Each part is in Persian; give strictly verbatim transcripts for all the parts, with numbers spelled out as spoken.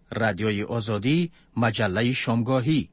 رادیوی آزادی، مجله شامگاهی.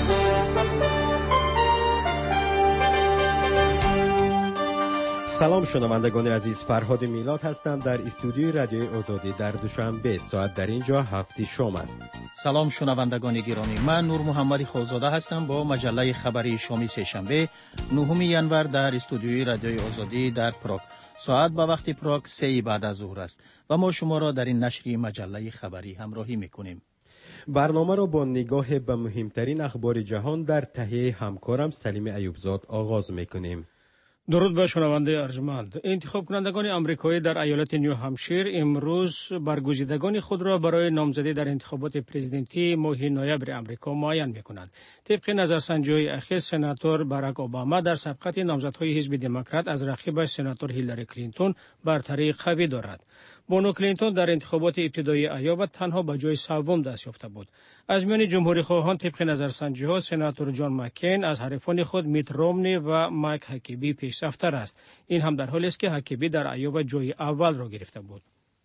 سلام شنوندگان عزیز، فرهاد میلاد هستم در استودیوی رادیوی آزادی در دوشنبه. ساعت در اینجا هفت شام است. سلام شنوندگان گرامی، من نور محمدی خوزاده هستم با مجله خبری شامی سه‌شنبه نهم ینور در استودیوی رادیوی آزادی در پراگ. ساعت به وقت پراگ سه بعد از ظهر است و ما شما را در این نشری مجله خبری همراهی میکنیم. برنامه را با نگاه به مهمترین اخبار جهان در تهیه همکارم سلیم ایوبزاد آغاز میکنیم. درود به شنونده ارجمند. انتخاب کنندگان آمریکایی در ایالت نیو همشیر امروز برگزیدگان خود را برای نامزدی در انتخابات پرزیدنتی ماه نوامبر آمریکا معین می‌کنند. طبق نظرسنجی‌های اخیر سناتور باراک اوباما در سبقت نامزدهای حزب دموکرات از رقیبش سناتور هیلاری کلینتون برتری قوی دارد. بانو کلینتون در انتخابات ابتدایی ایالت تنها به جای سوم دست یافته بود. از میان جمهوری خواهان طبق نظرسنجی‌ها سناتور جان مکین از حریفان خود میت رومنی و مایک هاکبی پیشرفت‌تر است. این هم در حالی است که هاکبی در ایووا جای اول را گرفته بود.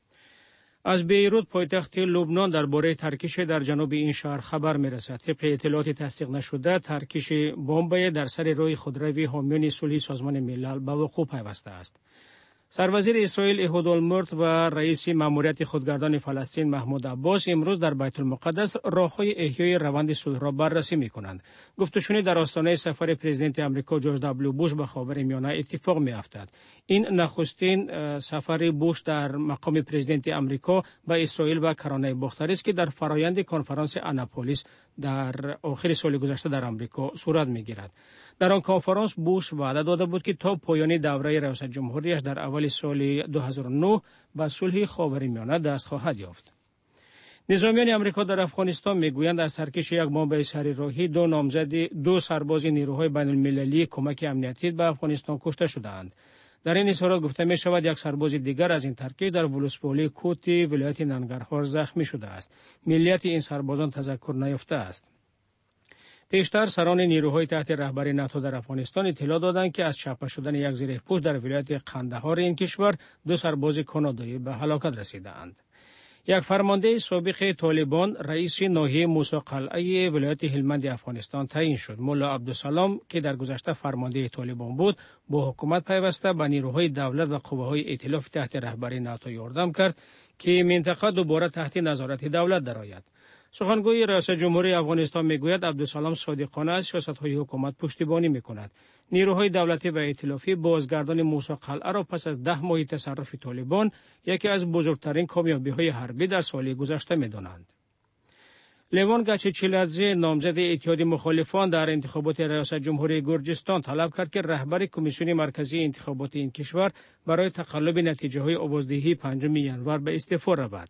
از بیروت پایتخت لبنان درباره ترکش در جنوب این شهر خبر می‌رسد. طبق اطلاعات تصدیق نشده ترکش بمب در سر راه خودروی حامیان صلح سازمان ملل به وقوع پیوسته است. سروزیر اسرائیل احود المرت و رئیس ماموریت خودگردان فلسطین محمود عباس امروز در بیت المقدس راه‌های احیای روند صلح را بررسی می‌کنند. گفتگوشنی در آستانه سفر پرزیدنت آمریکا جورج دبلیو بوش به خاورمیانه اتفاق می‌افتد. این نخستین سفر بوش در مقام پرزیدنت آمریکا به اسرائیل و کرانه باختری است که در فرایند کنفرانس آناپولیس در آخر سال گذشته در آمریکا صورت می‌گیرد. در آن کنفرانس بوش وعده داده بود که تا پایان دوره ریاست جمهوریش در اول سال دو هزار و نه به صلح خاورمیانه دست خواهد یافت. نظامیان آمریکا در افغانستان میگویند از ترکش یک بمب سری راهی دو نامزد دو سرباز نیروهای بین المللی کمک امنیتی به افغانستان کشته شدند. در این اظهارات گفته می شود یک سرباز دیگر از این ترکش در ولسوالی کوتی ولایت ننگرهار زخمی شده است. ملیت این سربازان تذکر نیافته است. پیشتر سران نیروهای تحت رهبری ناتو در افغانستان اطلاع دادند که از چاپ شدن یک زره‌پوش در ولایت قندهار این کشور دو سرباز کانادایی به هلاکت رسیدند. یک فرمانده سابق طالبان رئیس ناحیه موسی قلعه ولایت هلمند افغانستان تعیین شد. مولا عبدالسلام که در گذشته فرمانده طالبان بود با حکومت پیوسته به نیروهای دولت و قوه‌های ائتلاف تحت رهبری ناتو یاردم کرد که منطقه دوباره تحت نظارت دولت درآید. سخنگوی رئیس جمهوری افغانستان میگوید عبدالسلام صادقانه از سیاست‌های حکومت پشتیبانی می‌کند. نیروهای دولتی و ائتلافی بازگردان موسی قلعه را پس از ده ماه تصرف طالبان یکی از بزرگترین کامیابی‌های حربی در سال گذشته می‌دانند. لیوان گچچیلادزه نامزد اتحاد مخالفان در انتخابات ریاست جمهوری گرجستان طلب کرد که رهبر کمیسیون مرکزی انتخابات این کشور برای تقلب نتیجه‌های آوازدهی پنجم ینور به استعفا رود.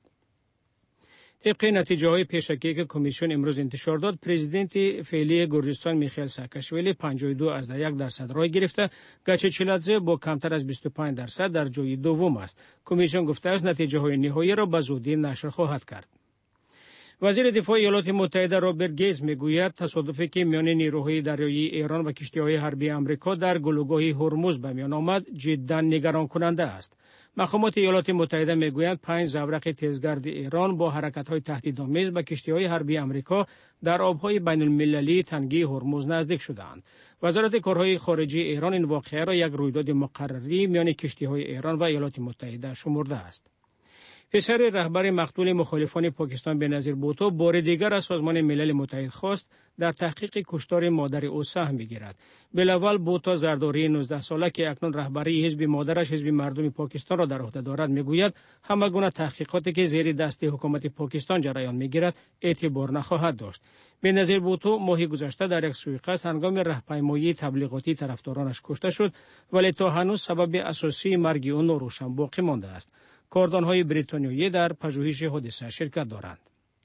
طبق نتیجه های پیشکی که کمیسیون امروز انتشار داد، پرزیدنت فعلی گرجستان میخائیل ساکاشویلی پنجاه و دو ازده یک درصد رای گرفته. گچچیلادزه با کمتر از بیست و پنج درصد در جای دوم است. کمیسیون گفته است نتیجه های نهایی را به زودی نشر خواهد کرد. وزیر دفاع ایالات متحده رابرت گیز میگوید تصادفی که میان نیروهای دریایی ایران و کشتی‌های حربی آمریکا در گلوگاه هرمز به میان آمد جدا نگران کننده است. مقامات ایالات متحده میگویند پنج زورق تیزگرد ایران با حرکت‌های تهدیدآمیز به کشتی‌های حربی آمریکا در آب‌های بین‌المللی تنگی هرمز نزدیک شدند. وزارت کارهای خارجه ایران این واقعه را یک رویداد مقرری میان کشتی‌های ایران و ایالات متحده شمرده است. پسر رهبر مقتول مخالفان پاکستان بنظیر بوتو بار دیگر از سازمان ملل متحد خواست در تحقیق کشتار مادر او سهم بگیرد. بالاول بوتو زرداری نوزده ساله که اکنون رهبری حزب مادرش حزب مردم پاکستان را در عهده دارد میگوید همه گونه تحقیقاتی که زیر دست حکومت پاکستان جریان میگیرد اعتبار نخواهد داشت. بنظیر بوتو ماه گذشته در یک سویقست هنگام راهپیمایی تبلیغاتی طرفدارانش کشته شد، ولی تا هنوز سبب اساسی مرگ او ناروشن باقی مانده است. کاردان‌های بریتانیایی در پژوهش حادثه شرکت دارند.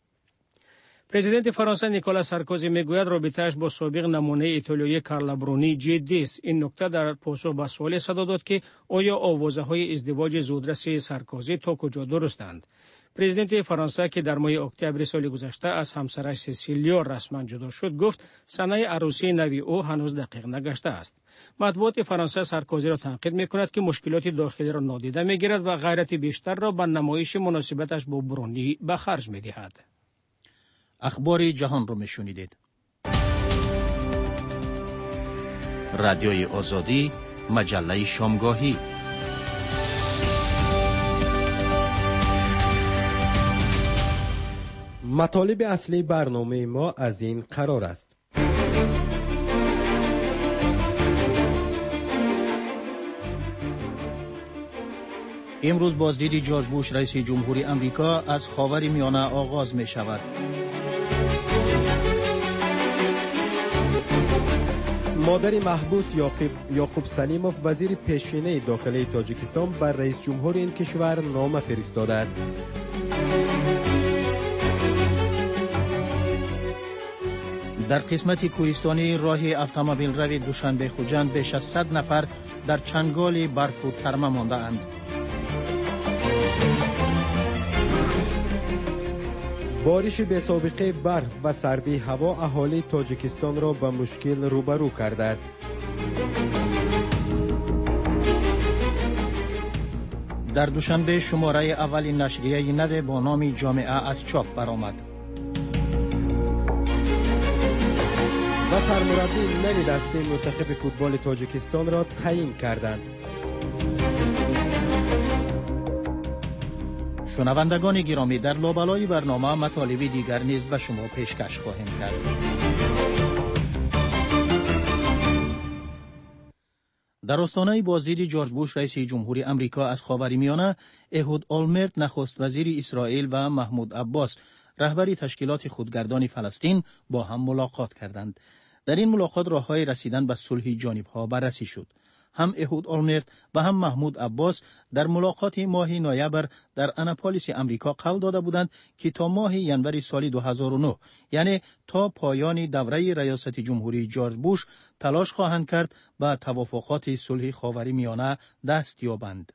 پرزیدنت فرانسه نیکولا سارکوزی میگوید رابطه‌اش با سابق نمونه ایتالیایی کارلا برونی جدی است. این نکته در پاسخ به سوال صدا داد که آیا آوازه‌های ازدواج زودرس سارکوزی تا کجا درستند. پرزیدنت فرانسه که در ماه اکتبر سال گذشته از همسرش سیسیلیا رسما جدا شد گفت سنه عروسی نوی او هنوز دقیق نگشته است. مطبوعات فرانسه سارکوزی را تنقید می‌کند که مشکلات داخلی را نادیده می‌گیرد و غیرت بیشتر را به نمایش مناسبتش با برونی به خرج می‌دهد. اخبار جهان رو میشنیدید. رادیوی آزادی، مجله شامگاهی. مطالب اصلی برنامه ما از این قرار است: امروز بازدید جورج بوش رئیس جمهوری آمریکا از خاورمیانه آغاز می شود. مادر محبوس یعقوب سلیموف وزیر پیشینه داخلی تاجیکستان بر رئیس جمهور این کشور نامه فرستاده است. در قسمت کوهستانی راه اتومبیل روی دوشنبه خوجند بیش از صد نفر در چنگال برف و ترمه مانده اند. بارش بی‌سابقه برف و سردی هوا اهالی تاجیکستان را به مشکل روبرو کرده است. در دوشنبه شماره اول نشریه نو با نام جامعه از چاپ برآمد. و سرمربی نوی دسته منتخب فوتبال تاجیکستان را تعیین کردند. شنوندگان گرامی، در لابلای برنامه مطالب دیگر نیز به شما پیشکش خواهیم کرد. در آستانه بازدید جورج بوش رئیس جمهوری آمریکا از خاورمیانه، اهود اولمرت نخست وزیر اسرائیل و محمود عباس رهبری تشکیلات خودگردان فلسطین با هم ملاقات کردند. در این ملاقات راههای رسیدن به صلح جانبها بررسی شد. هم اهود اولمرت و هم محمود عباس در ملاقات ماه نوامبر در آناپولیس امریکا قول داده بودند که تا ماه ژانویه سال دو هزار و نه، یعنی تا پایان دوره ریاست جمهوری جورج بوش، تلاش خواهند کرد به توافقات صلح خاورمیانه دست یابند.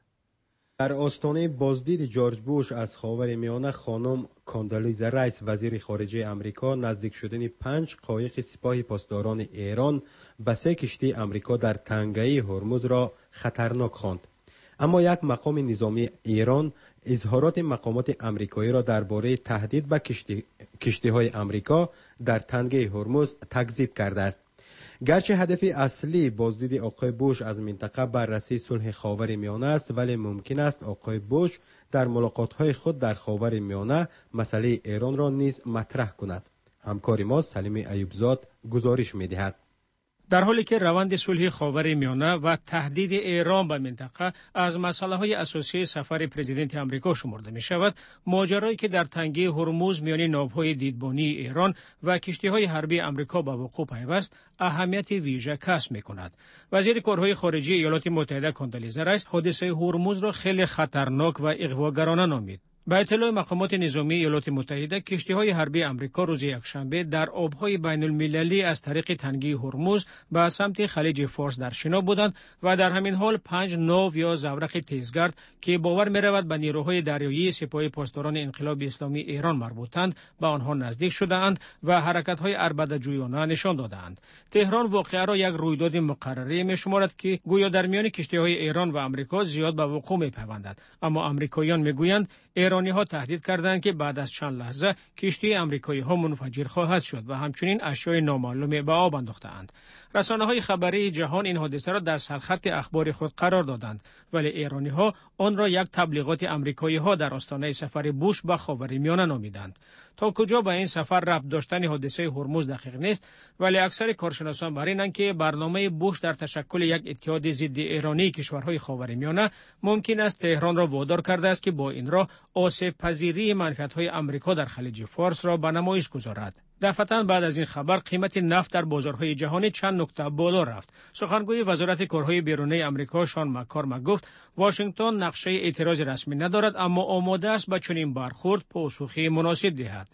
در آستانه بازدید جورج بوش از خاورمیانه، خانم کاندالیزا رایس وزیر خارجه امریکا نزدیک شدن پنج قایق سپاه پاسداران ایران به سه کشتی امریکا در تنگه هرمز را خطرناک خواند. اما یک مقام نظامی ایران اظهارات مقامات امریکایی را درباره تهدید به کشتی کشتی‌های امریکا در تنگه هرمز تکذیب کرده است. گرچه هدف اصلی بازدید آقای بوش از منطقه بررسی صلح خاورمیانه است، ولی ممکن است آقای بوش در ملاقات‌های خود در خاورمیانه مسئله ایران را نیز مطرح کند. همکار ما سلیم ایوبزاد گزارش می‌دهد. در حالی که روند صلح خاورمیانه و تهدید ایران به منطقه از مسائل اساسی سفر پرزیدنت آمریکا شمرده می شود، ماجرایی که در تنگه هرمز میان ناوهای دیدبانی ایران و کشتی‌های حربی آمریکا به وقوع پیوست اهمیت ویژه کسب می کند. وزیر کارهای خارجه ایالات متحده کاندالیزا رایس حادثه هرمز را خیلی خطرناک و اغواگرانه نامید. به اطلاع مقامات نظامی ایالات متحده، کشتی‌های حربی آمریکا روز یکشنبه در آب‌های بین‌المللی از طریق تنگه هرمز به سمت خلیج فارس در شنا بودند و در همین حال پنج ناو یا زورق تیزگرد که باور می‌رود به نیروهای دریایی سپاه پاسداران انقلاب اسلامی ایران مربوطند به آنها نزدیک شده‌اند و حرکت‌های عربده‌جویانه نشان داده‌اند. تهران واقعه را یک رویداد مقرره می‌شمارد که گویا در میان کشتی‌های ایران و آمریکا زیاد به وقوع می‌پیوندد، اما آمریکاییان می‌گویند ایرانی ها تهدید کردند که بعد از چند لحظه کشتی آمریکایی ها منفجر خواهد شد و همچنین اشیاء نامعلوم به آب انداخته‌اند. رسانه های خبری جهان این حادثه را در سرخط اخبار خود قرار دادند، ولی ایرانی ها آن را یک تبلیغات آمریکایی ها در آستانه سفر بوش به خاورمیانه نامیدند. تا کجا به این سفر ربط داشتن حادثه هرمز دقیق نیست، ولی اکثر کارشناسان بر اینند که برنامه بوش در تشکل یک اتحاد ضد ایرانی کشورهای خاورمیانه ممکن است تهران را وادار کرده است که با این راه آسیب پذیری منفعت‌های آمریکا در خلیج فارس را به نمایش گذارد. دفعتاً بعد از این خبر قیمت نفت در بازارهای جهانی چند نکته بالا رفت. سخنگوی وزارت کارهای بیرونی آمریکا شان مک‌کارمک گفت واشنگتن نقشه اعتراض رسمی ندارد، اما آماده است به چنین برخورد پاسخی مناسب دهد.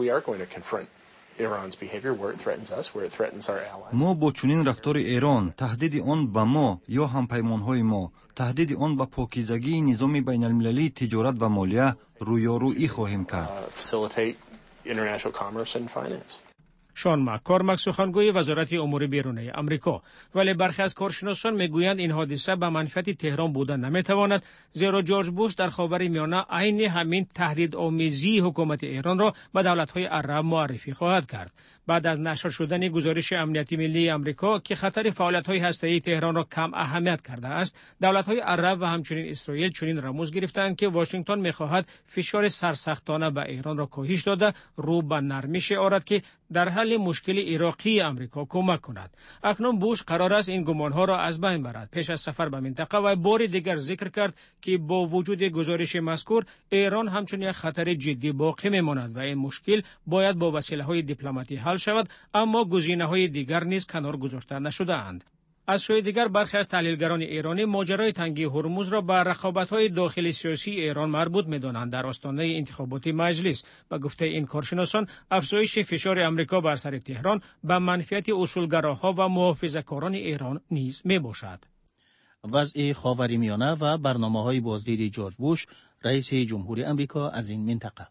ما با چنین رفتار ایران، تهدید آن به ما یا همپیمانهای ما، تهدید آن به پاکیزگی نظام بین المللی تجارت و مالیه رویارویی خواهیم کرد. شان مک‌کارمک سخنگوی وزارت امور بیرونی آمریکا. ولی برخی از کارشناسان میگویند این حادثه به منفعت تهران بودن نمیتواند، زیرا جورج بوش در خاورمیانه عین همین تهدیدآمیزی حکومت ایران را به دولت‌های عرب معرفی خواهد کرد. بعد از نشر شدن گزارش امنیتی ملی آمریکا که خطر فعالیت‌های هسته‌ای تهران را کم اهمیت کرده است، دولت‌های عرب و همچنین اسرائیل چنین رموز گرفتند که واشنگتن می‌خواهد فشار سرسختانه به ایران را کاهش داده رو به نرمی آورد که در حل مشکل عراقی آمریکا کمک کند. اکنون بوش قرار است این گمان‌ها را از بین برد. پیش از سفر به منطقه و بار دیگر ذکر کرد که با وجود گزارش مذکور ایران همچنین یک خطر جدی باقی می‌ماند و این مشکل باید با وسیله‌های دیپلماتی حل شود، اما گزینه‌های دیگر نیز کنار گذاشته نشده‌اند. از سوی دیگر برخی از تحلیلگران ایرانی ماجرای تنگی هرمز را به رقابت‌های داخلی سیاسی ایران مربوط می‌دانند. در آستانه انتخاباتی مجلس به گفته این کارشناسان افزایش فشار آمریکا بر سر تهران به منفعت اصولگراها و محافظه‌کاران ایران نیز میباشد. وضع خاورمیانه و برنامه‌های بازدید جورج بوش رئیس جمهوری آمریکا از این منطقه.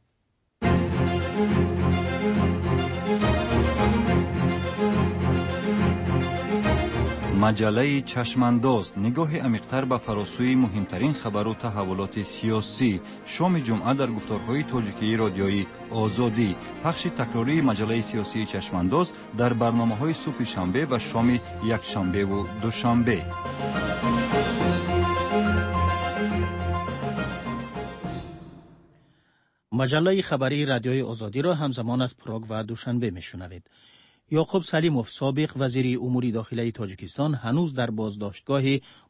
مجله چشمانداز نگاه عمیق‌تر به فراسوی مهمترین خبر و تحولات سیاسی. شام جمعه در گفتارهای تاجیکی رادیویی آزادی. پخش تکراری مجله سیاسی چشمانداز در برنامه‌های صبح شنبه و شام یکشنبه و دوشنبه. مجله خبری رادیوی آزادی را همزمان از پراگ و دوشنبه میشنوید. یعقوب سلیموف سابق وزیر امور داخلی تاجیکستان هنوز در بازداشتگاه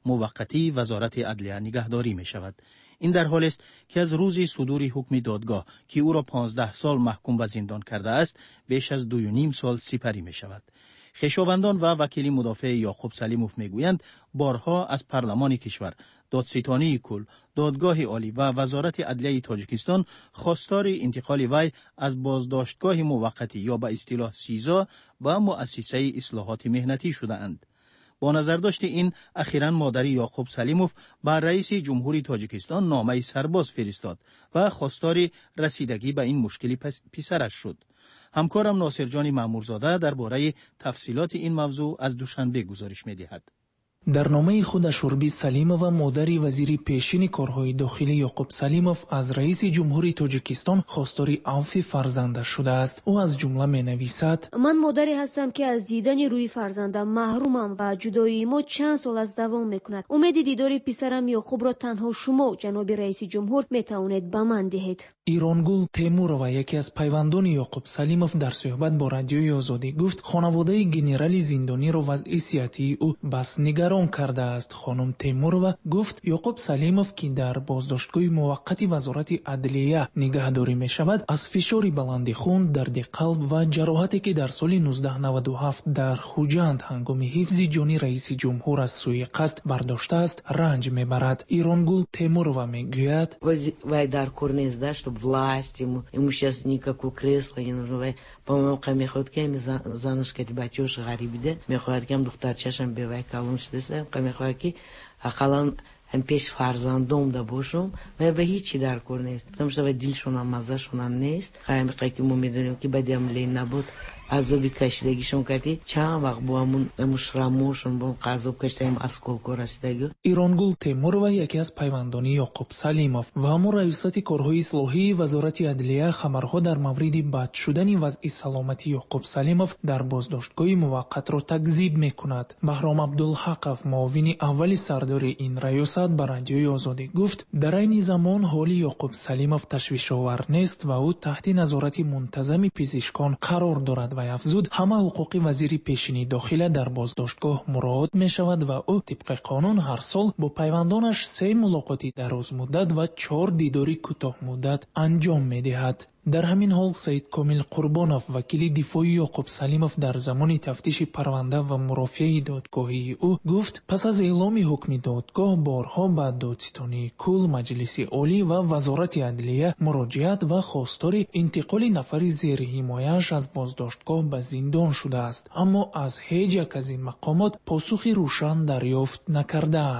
موقتی وزارت عدلیه نگهداری می شود. این در حالی است که از روز صدور حکم دادگاه که او را پانزده سال محکوم به زندان کرده است بیش از دو و نیم سال سپری می شود. خویشاوندان و وکیل مدافع یعقوب سلیموف میگویند بارها از پارلمان کشور، دادستانی کل، دادگاه عالی و وزارت عدلیه تاجیکستان خواستار انتقال وی از بازداشتگاه موقتی یا به اصطلاح سیزا به مؤسسه اصلاحات مهنتی شده اند. با نظر داشت این اخیراً مادر یعقوب سلیموف به رئیس جمهوری تاجیکستان نامه سرباز فرستاد و خواستار رسیدگی به این مشکلی پسرش شد. همکارم ناصر جان مامورزاده درباره تفصیلات این موضوع از دوشنبه گزارش می‌دهد. در نامه خود شوربی سلیموف و مادر وزیر پیشین کارهای داخلی یعقوب سلیموف از رئیس جمهوری تاجیکستان خواستار عفو فرزندش شده است. او از جمله می‌نویسد: من مادری هستم که از دیدن روی فرزندم محرومم و جدایی ما چند سال از دوام میکند. امید دیدار پسرم یعقوب را تنها شما جناب رئیس جمهور میتوانید به من دهید. ایرانگول تیمورова یکی از پیوندان یعقوب سلیموف در صحبت با رادیوی آزادی گفت خانواده گنرال زندانی را وضع صحتی او بس نگران کرده است. خانم تیمورова گفت یعقوب سلیموف که در بازداشتگاه موقت وزارت عدلیه نگهداری می شود از فشار بلند خون، درد قلب و جراحتی که در سال نوزده نود و هفت در خوجند هنگام حفظ جان رئیس جمهور از سوی قصد برداشته است رنج میبرد. ایرانگول تیمورова میگوید وای در کورنیزده власть ему, ему сейчас никакого кресла не нужно. По-моему, میخواد که زنش که بچه‌ش غریبیده میخواد که دخترچه‌شم بوای کالونش دست میخواد که اقلا هم پیش فرزندم دا باشم و به هیچی در کار نیست. потому что دلشون هم مزهشون هم نیست. خیلی که ما میدونیم که بعد عملی نبود عذابی کشیدگیشون کردی چند وقت با همون مشرموشون با قذاب کشیدیم اسکولکو رسیدگی. ایرانگول تیمورова یکی از پیوندان یعقوب سلیموف و همون رئیست کارهای اصلاحی وزارت عدلیه خبرها در مورد بد شدن وضع سلامتی یعقوب سلیموف در بازداشتگاه موقت را تکذیب میکند. بهرام عبدالحقف معاون اول سردار این ریاست به رادیوی آزادی گفت در این زمان حال یعقوب سلیموف تشویش‌آور نیست و او تحت نظارت منتظم پزشکان قرار دارد و افزود همه حقوق وزیر پیشین داخله در بازداشتگاه مراعات می شود و او طبق قانون هر سال با پیوندانش سه ملاقاتی دراز مدت و چهار دیداری کوتاه مدت انجام می دهد. در همین حال سید کامل قربانوف وکیل دفاعی یعقوب سلیموف در زمان تفتیش پرونده و مرافعه دادگاهی او گفت پس از اعلام حکم دادگاه بارها به دادستانی کل، مجلس عالی و وزارت عدلیه مراجعت و خواستار انتقال نفر زیر حمایه‌اش از بازداشتگاه به زندان شده است، اما از هیچ یک از این مقامات پاسخی روشن دریافت نکرده است.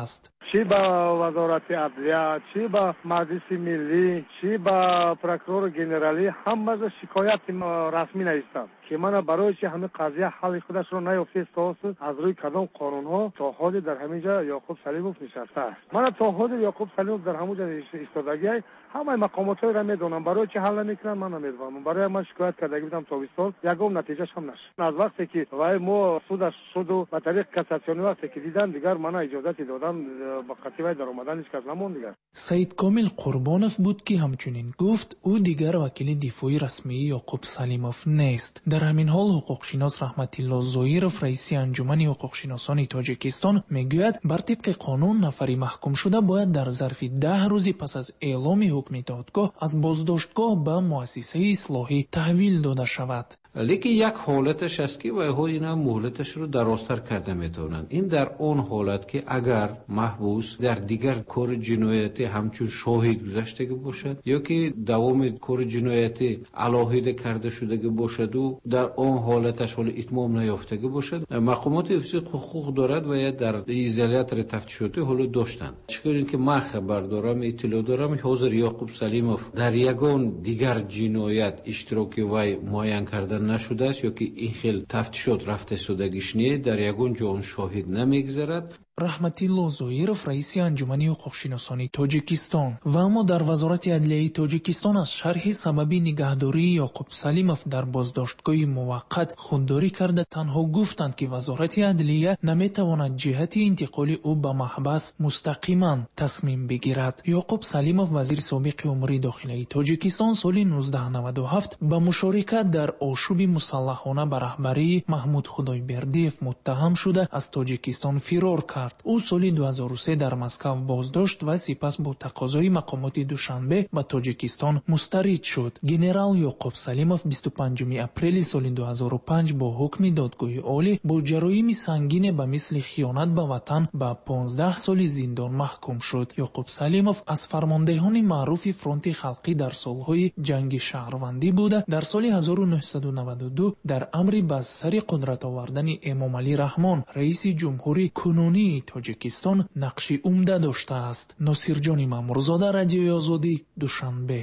چی با وزارت عدلیه، چی با مجلس ملی، چی با پروکورور گنرالی، همه از شکایت رسمی نوشتند که من برای چی همه قضیه حل خودش رو نیافته است از روی کدام قانون ها تا حال در همینجا یعقوب سلیموف نشسته است. من تا حال یعقوب سلیموف در همونجا ایستادگی همه مقامات را میدونم، برای چی حل نمیکنن من نمیدونم. برای من شکایت کردگی بودم تابستان، یگام نتیجهش هم نشد. از وقتی که وای ما سودش شد و به طریق کاساسیونی وقتی که دیدن دیگر من اجازه دادم با قطعی در اومدن هیچ کس نموند دیگر. سید کامل قربانوف بود که همچنین گفت او دیگر وکیل دفاعی رسمی یعقوب سلیموف نیست. در همین حال حقوقشناس رحمت الله زویرов رئیس انجمن حقوقشناسان تاجیکستان میگوید بر طبق قانون نفری محکوم شده باید در ظرف ده روز پس از اعلام حکم دادگاه از بازداشتگاه به مؤسسه اصلاحی تحویل داده شود. لیکن یک حالتش است که وای ها اینا مهلتش رو درازتر کرده میتونن. این در اون حالت که اگر محبوس در دیگر کار جنایتی همچون شاهد گذشته باشد یا که دوام کار جنایتی علاهیده کرده شده باشد و در اون حالتش حال اتمام نیافته باشد، مقامات افساد حقوق دارد و یا در ایزولیات تفتیشاتی حالا داشتن. چون اینکه ما خبر دارم، اطلاع دارم حاضر یعقوب سلیموف در یگان دیگر جنایت اشتراکی وای معین کرده نشده است یا که این خیل تفتیشات رفته شدگیش نیست، در یگان جان شاهد نمیگذرد. رحمت الله زویرов رئیس انجمن حقوقشناسان تاجیکستان و اما در وزارت عدلیه تاجیکستان از شرح سبب نگهداری یعقوب سلیموف در بازداشتگاه موقت خودداری کرده تنها گفتند که وزارت عدلیه نمیتواند جهت انتقال او به محبس مستقیما تصمیم بگیرد. یعقوب سلیموف وزیر سابق امور داخلی تاجیکستان سال نوزده نود و هفت به مشارکت در آشوب مسلحانه به رهبری محمود خدایبردیف متهم شده از تاجیکستان فرار کرد. او سال دو هزار و سه در مسکو بازداشت و سپس با تقاضای مقامات دوشنبه به تاجیکستان مسترد شد. گنرال یعقوب سلیموف بیست و پنجم اپریل سال دو هزار و پنج با حکم دادگاه عالی با جرایم سنگین به مثل خیانت به وطن به پانزده سال زندان محکوم شد. یعقوب سلیموف از فرماندهان معروف فرانت خلقی در سالهای جنگ شهروندی بوده. در سال هزار و نهصد و نود و دو در امر به سر قدرت آوردن امام علی رحمان رئیس جمهوری کنونی تاجیکستان نقش عمده داشته است. ناصرجان مامورزاده، رادیوی آزادی، دوشنبه.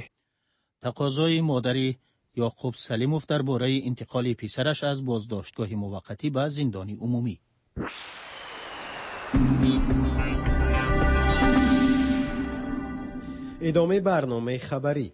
تقاضای مادری یعقوب سلیموف درباره انتقال پسرش از بازداشتگاه موقتی به زندان عمومی. ادامه برنامه خبری.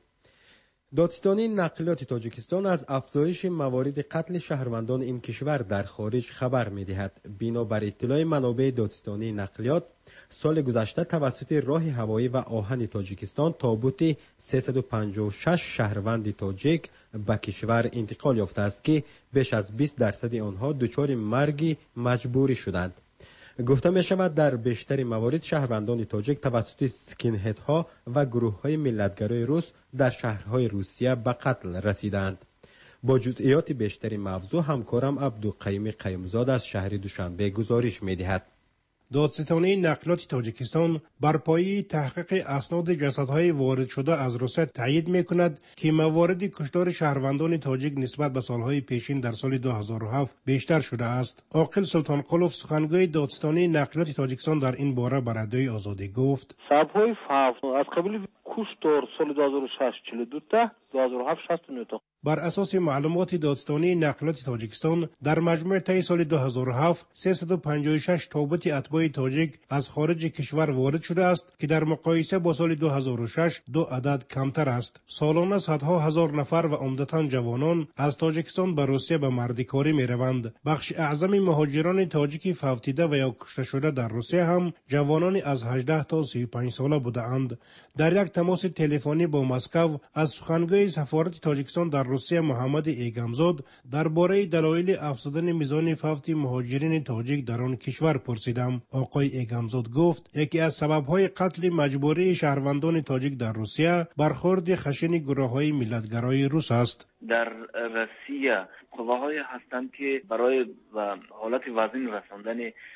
دادستانی نقلیات تاجیکستان از افزایش موارد قتل شهروندان این کشور در خارج خبر می‌دهد. بنابر اطلاع منابع دادستانی نقلیات، سال گذشته توسط راه هوایی و آهن تاجیکستان تابوت سیصد و پنجاه و شش شهروند تاجیک به کشور انتقال یافته است که بیش از بیست درصد آنها دچار مرگ مجبوری شدند. گفته می شود در بیشتر موارد شهروندان تاجیک توسط سکینهدها و گروه های ملتگرای روس در شهرهای روسیه به قتل رسیدند. با جزئیات بیشتر موضوع همکارم عبدالقیوم قیومزاد از شهر دوشنبه گزارش می دهد. دادستانی نقلیات تاجیکستان بر پایه تحقیق اسناد جسدهای وارد شده از روسیه تایید می‌کند که موارد کشتار شهروندان تاجیک نسبت به سالهای پیشین در سال دو هزار و هفت بیشتر شده است. عاقل سلطان قلوف سخنگوی دادستانی نقلیات تاجیکستان در این باره به رادیوی آزادی گفت: سبب‌های فوت از قبیل کشتار سال دو هزار و شش چهل و دو تا دو هزار و هفت شصت و نه تا. بر اساس معلومات دادستانی نقلیات تاجیکستان در مجموع طی سال دو هزار و هفت سیصد و پنجاه و شش تابوت اتباع تاجیک از خارج کشور وارد شده است که در مقایسه با سال دو هزار و شش دو عدد کمتر است. سالانه صدها هزار نفر و عمدتاً جوانان از تاجیکستان به روسیه به مردکاری می روند. بخش اعظم مهاجران تاجیکی فوتیده و یا کشته شده در روسیه هم جوانانی از هجده تا سی و پنج ساله بودند. در یک تماس تلفنی با مسکو از سخنگوی سفارت تاجیکستان در روسیه محمد ایگمزاد درباره دلایل افزودن میزان فوت مهاجرین تاجیک در آن کشور پرسیدم. آقای ایگمزاد گفت یکی از سبب‌های قتل مجبوری شهروندان تاجیک در روسیه برخورد خشن گروه‌های ملتگرای روس است. در روسیه قواهایی هستند که برای حالت وزن رساندن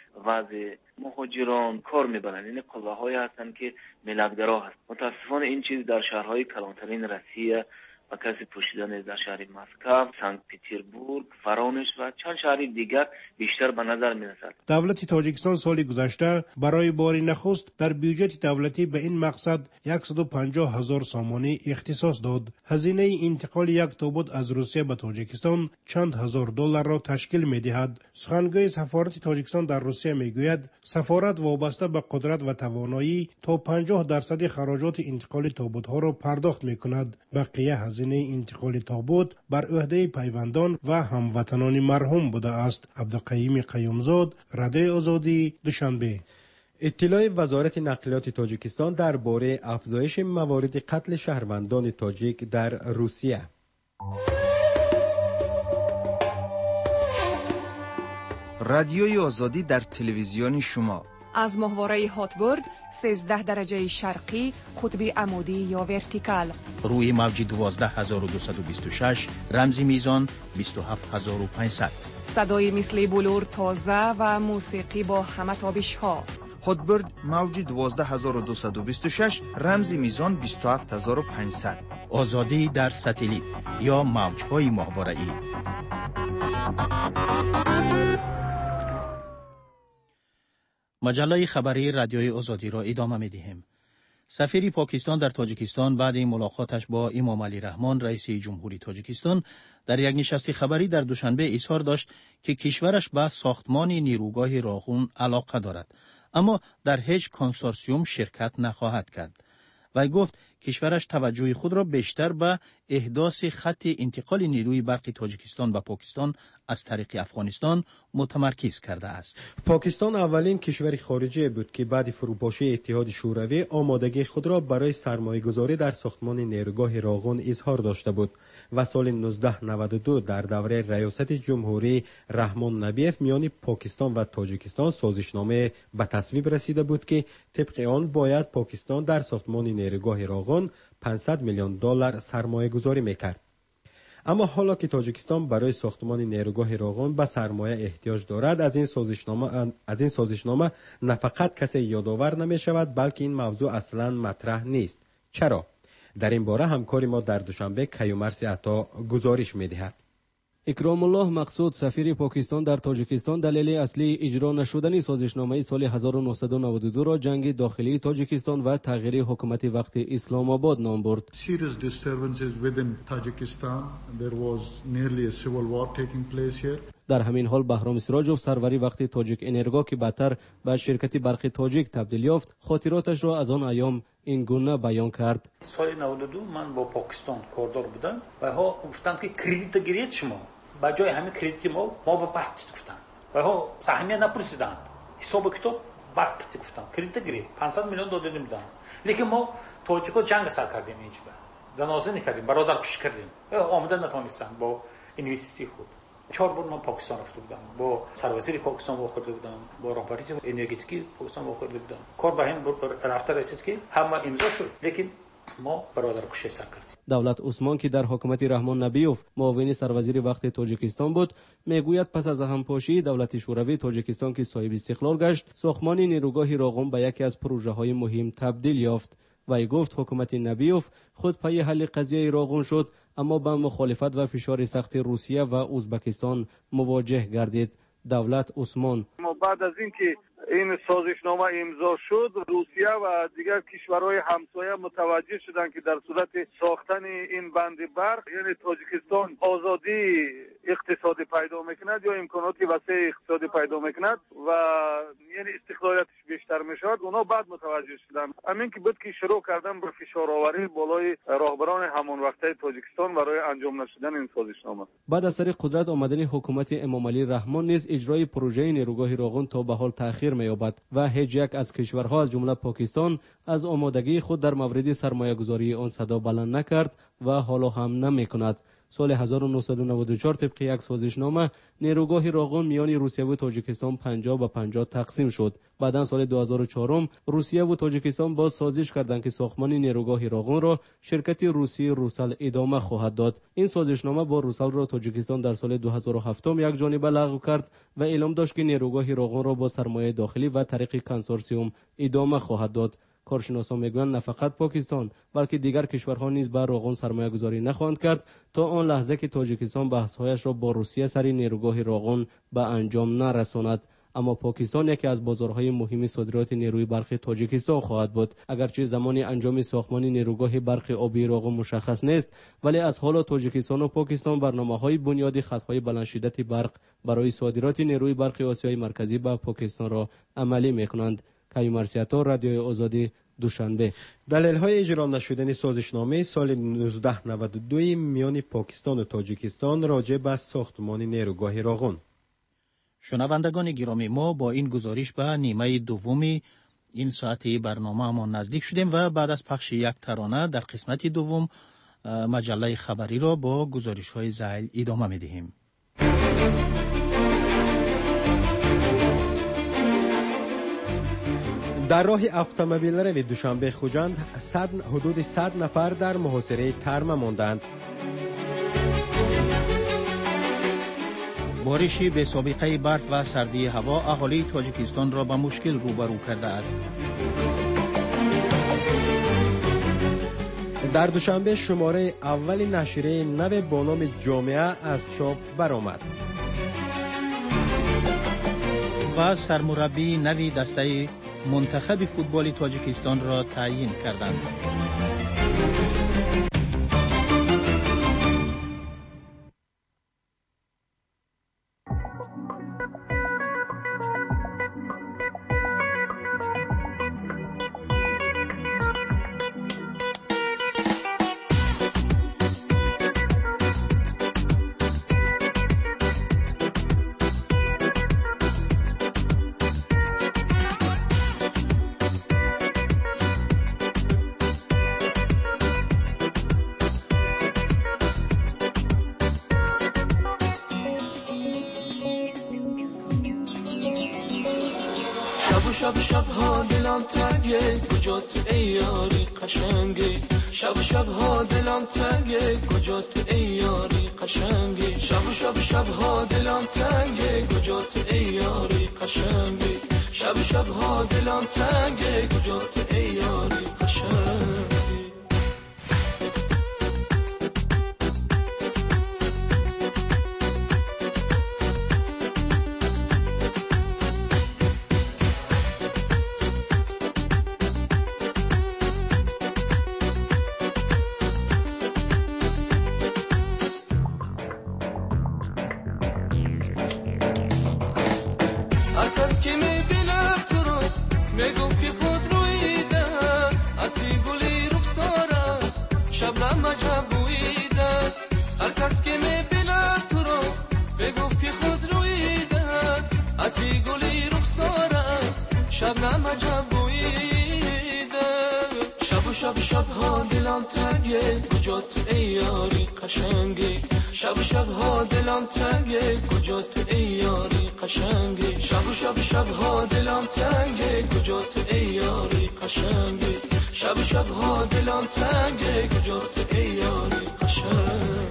وضع مهاجران کار میبرند. این قواهایی هستند که ملتگرا هست. متاسفانه این چیز در شهرهای کلانترین روسیه مرکز پوشیدن در شهر مسکو، سنت پترزبورگ، ورونش و چند شهر دیگر بیشتر به نظر می‌رسد. دولت تاجیکستان سال گذشته برای بار نخست در بودجه دولتی به این مقصد صد و پنجاه هزار سامانی اختصاص داد. هزینه انتقال یک تابوت از روسیه به تاجیکستان چند هزار دلار را تشکیل می‌دهد. سخنگوی سفارت تاجیکستان در روسیه میگوید سفارت وابسته به قدرت و توانایی تا پنجاه درصد خراجات انتقال تابوت‌ها را پرداخت می‌کند. بقیه هزینه انتقال تابوت بر عهده پیوندان و هموطنان مرحوم بوده است. عبدالقیوم قیومزاد، رادیوی آزادی، دوشنبه. اطلاع وزارت نقلیات تاجیکستان درباره افزایش موارد قتل شهروندان تاجیک در روسیه. رادیوی آزادی در تلویزیون شما از ماهواره هاتبورد سیزده درجه شرقی قطب عمودی یا ورتیکال، روی موج دوازده هزار و دویست و بیست و شش رمزی میزان بیست و هفت هزار و پانصد، صدای مثل بلور تازه و موسیقی با همه تابش ها. هاتبورد موج دوازده هزار و دویست و بیست و شش رمزی میزان بیست و هفت هزار و پانصد. آزادی در ساتلیت یا موج‌های ماهواره‌ای. مجله خبری رادیوی آزادی را ادامه می‌دهیم. سفیر پاکستان در تاجیکستان بعد این ملاقاتش با امام علی رحمان رئیس جمهوری تاجیکستان در یک نشست خبری در دوشنبه اظهار داشت که کشورش به ساختمان نیروگاه راغون علاقه دارد، اما در هیچ کنسورسیوم شرکت نخواهد کرد. و گفت کشورش توجه خود را بیشتر به احداث خط انتقال نیروی برق تاجیکستان به پاکستان از طریق افغانستان متمرکز کرده است. پاکستان اولین کشور خارجی بود که بعد فروپاشی اتحاد شوروی آمادگی خود را برای سرمایه‌گذاری در ساختمان نیروگاه راغون اظهار داشته بود و سال نوزده نود و دو در دوره ریاست جمهوری رحمان نبیف میان پاکستان و تاجیکستان سازشنامه به تصویب رسیده بود که طبق آن باید پاکستان در ساختمان نیروگاه راغون پانصد میلیون دلار سرمایه گذاری میکرد. اما حالا که تاجیکستان برای ساختمان نیروگاه راغون به سرمایه احتیاج دارد، از این سازشنامه از این سازشنامه نه فقط کسی یادآور نمی شود بلکه این موضوع اصلا مطرح نیست. چرا؟ در این باره همکار ما در دوشنبه کیومرث عطا گزارش می‌دهد. اکرام الله مقصود سفیر پاکستان در تاجیکستان دلیل اصلی اجرا نشدن سازشنامه سال هزار و نهصد و نود و دو را جنگ داخلی تاجیکستان و تغییر حکومت وقت اسلام آباد نام برد. Serious disturbances within Tajikistan. There was nearly a civil war taking place here. در همین حال بهرام سراجوف سروری وقت تاجیک انرگا که بعدتر به شرکت برق تاجیک تبدیل یافت خاطراتش را از آن ایام این گونه بیان کرد. سال نود و دو من با پاکستان کاردار بودم و ها گفتند که کردیت گیرید شما با جای همین کردیت ما ما به بحث گفتن و ها سهمیه نپرسیدند حساب کتاب وقت گفتن کردیت گیرید پانصد میلیون داده نمیدن، لیکن ما تاجیکا جنگ سر کردیم اینجا زنازه نکردیم برادر کش کردیم آمدن نتونستن با اینوستیسی خود. چهار بار من پاکستان رفته بودم، با سروسری پاکستان واخورده بودم، با رهبری انرژتیکی پاکستان واخورده بودم. کار به این رفته رسید که همه امضا شد، لیکن ما برادر کشی سر کردیم. دولت عثمان که در حکومت رحمان نبیوف معاون سروزیر وقت تاجیکستان بود میگوید پس از همپاشی دولت شوروی تاجیکستان که صاحب استقلال گشت ساختمان نیروگاه راغون به یکی از پروژه های مهم تبدیل یافت. وی گفت حکومت نبیوف خود پای حل قضیه راغون شد اما با مخالفت و فشار سخت روسیه و ازبکستان مواجه گردید. دولت عثمان ما بعد از اینکه این سازشنامه امضا شد روسیه و دیگر کشورهای همسایه متوجه شدند که در صورت ساختن این بند برق یعنی تاجیکستان آزادی اقتصادی پیدا میکند یا امکانات وسیع اقتصادی پیدا میکند و یعنی استقلالیتش بیشتر میشود، اونا بعد متوجه شدند. همین که بود که شروع کردن به فشار آوری بالای راهبران همان وقته تاجیکستان برای انجام نشدن این سازشنامه. بعد از سر قدرت آمدن حکومت امام علی رحمان نیز اجرای پروژه نیروگاه راغون تا به حال تأخیر می‌یابد و هیچ یک از کشورها از جمله پاکستان از آمادگی خود در مورد سرمایه‌گذاری آن صدا بلند نکرد و حالا هم نمی‌کند. سال هزار و نهصد و نود و چهار طبق یک سازشنامه نیروگاه راغون میان روسیه و تاجیکستان پنجاه به پنجاه تقسیم شد. بعدا سال دو هزار و چهار روسیه و تاجیکستان با سازش کردند که ساختمان نیروگاه راغون را شرکت روسی روسل ادامه خواهد داد. این سازشنامه با روسل را تاجیکستان در سال دو هزار و هفت یک جانبه لغو کرد و اعلام داشت که نیروگاه راغون را با سرمایه داخلی و طریق کنسورسیوم ادامه خواهد داد. کارشناسان میگویند نه فقط پاکستان بلکه دیگر کشورها نیز به روغن سرمایه گذاری نخواهند کرد تا آن لحظه که تاجیکستان بحث‌هایش را با روسیه سر نیروگاه روغن به انجام نرساند. اما پاکستان یکی از بازارهای مهم صادرات نیروی برق تاجیکستان خواهد بود. اگرچه زمان انجام ساختمان نیروگاه برق آبی روغن مشخص نیست، ولی از حالا تاجیکستان و پاکستان برنامه‌های بنیادی خطهای بلند شدت برق برای صادرات نیروی برق آسیای مرکزی به پاکستان را عملی می‌کنند. کیومرث ستار، رادیوی آزادی، دوشنبه. دلایل اجرا نشدن سازشنامه سال نوزده نود و دو میان پاکستان و تاجیکستان راجع به ساختمان نیروگاه روغن. شنوندگان گرامی، ما با این گزارش به نیمه دومی این ساعتی برنامه ما نزدیک شدیم و بعد از پخش یک ترانه در قسمت دوم مجله خبری را با گزارش های ذیل ادامه می دهیم. در راه اتومبیل روی دوشنبه خوجند حدود صد نفر در محاصره ترم ماندند. بارشی به سابقه برف و سردی هوا اهالی تاجیکستان را به مشکل روبرو کرده است. در دوشنبه شماره اول نشریه نو با نام جامعه از چاپ برآمد و سرمربی نوی دسته منتخب فوتبال تاجیکستان را تعیین کردند. شب شب ها دلم تنگه کجا تو ای یاری قشنگی شب شب ها دلم تنگه کجا تو ای یاری قشنگی شب شب شب ها دلم تنگه کجا تو ای یاری قشنگی شب شب ها دلم تنگه کجا تو ای یاری قشنگی شب شب ها دلم تنگه کجا تو ای یاری قشنگی شب شب ها دلم تنگه کجا تو ای یاری قشنگی شب شب شب ها دلم تنگه کجا تو ای یاری قشنگی شب شب ها دلم تنگه کجا تو ای یاری قشنگی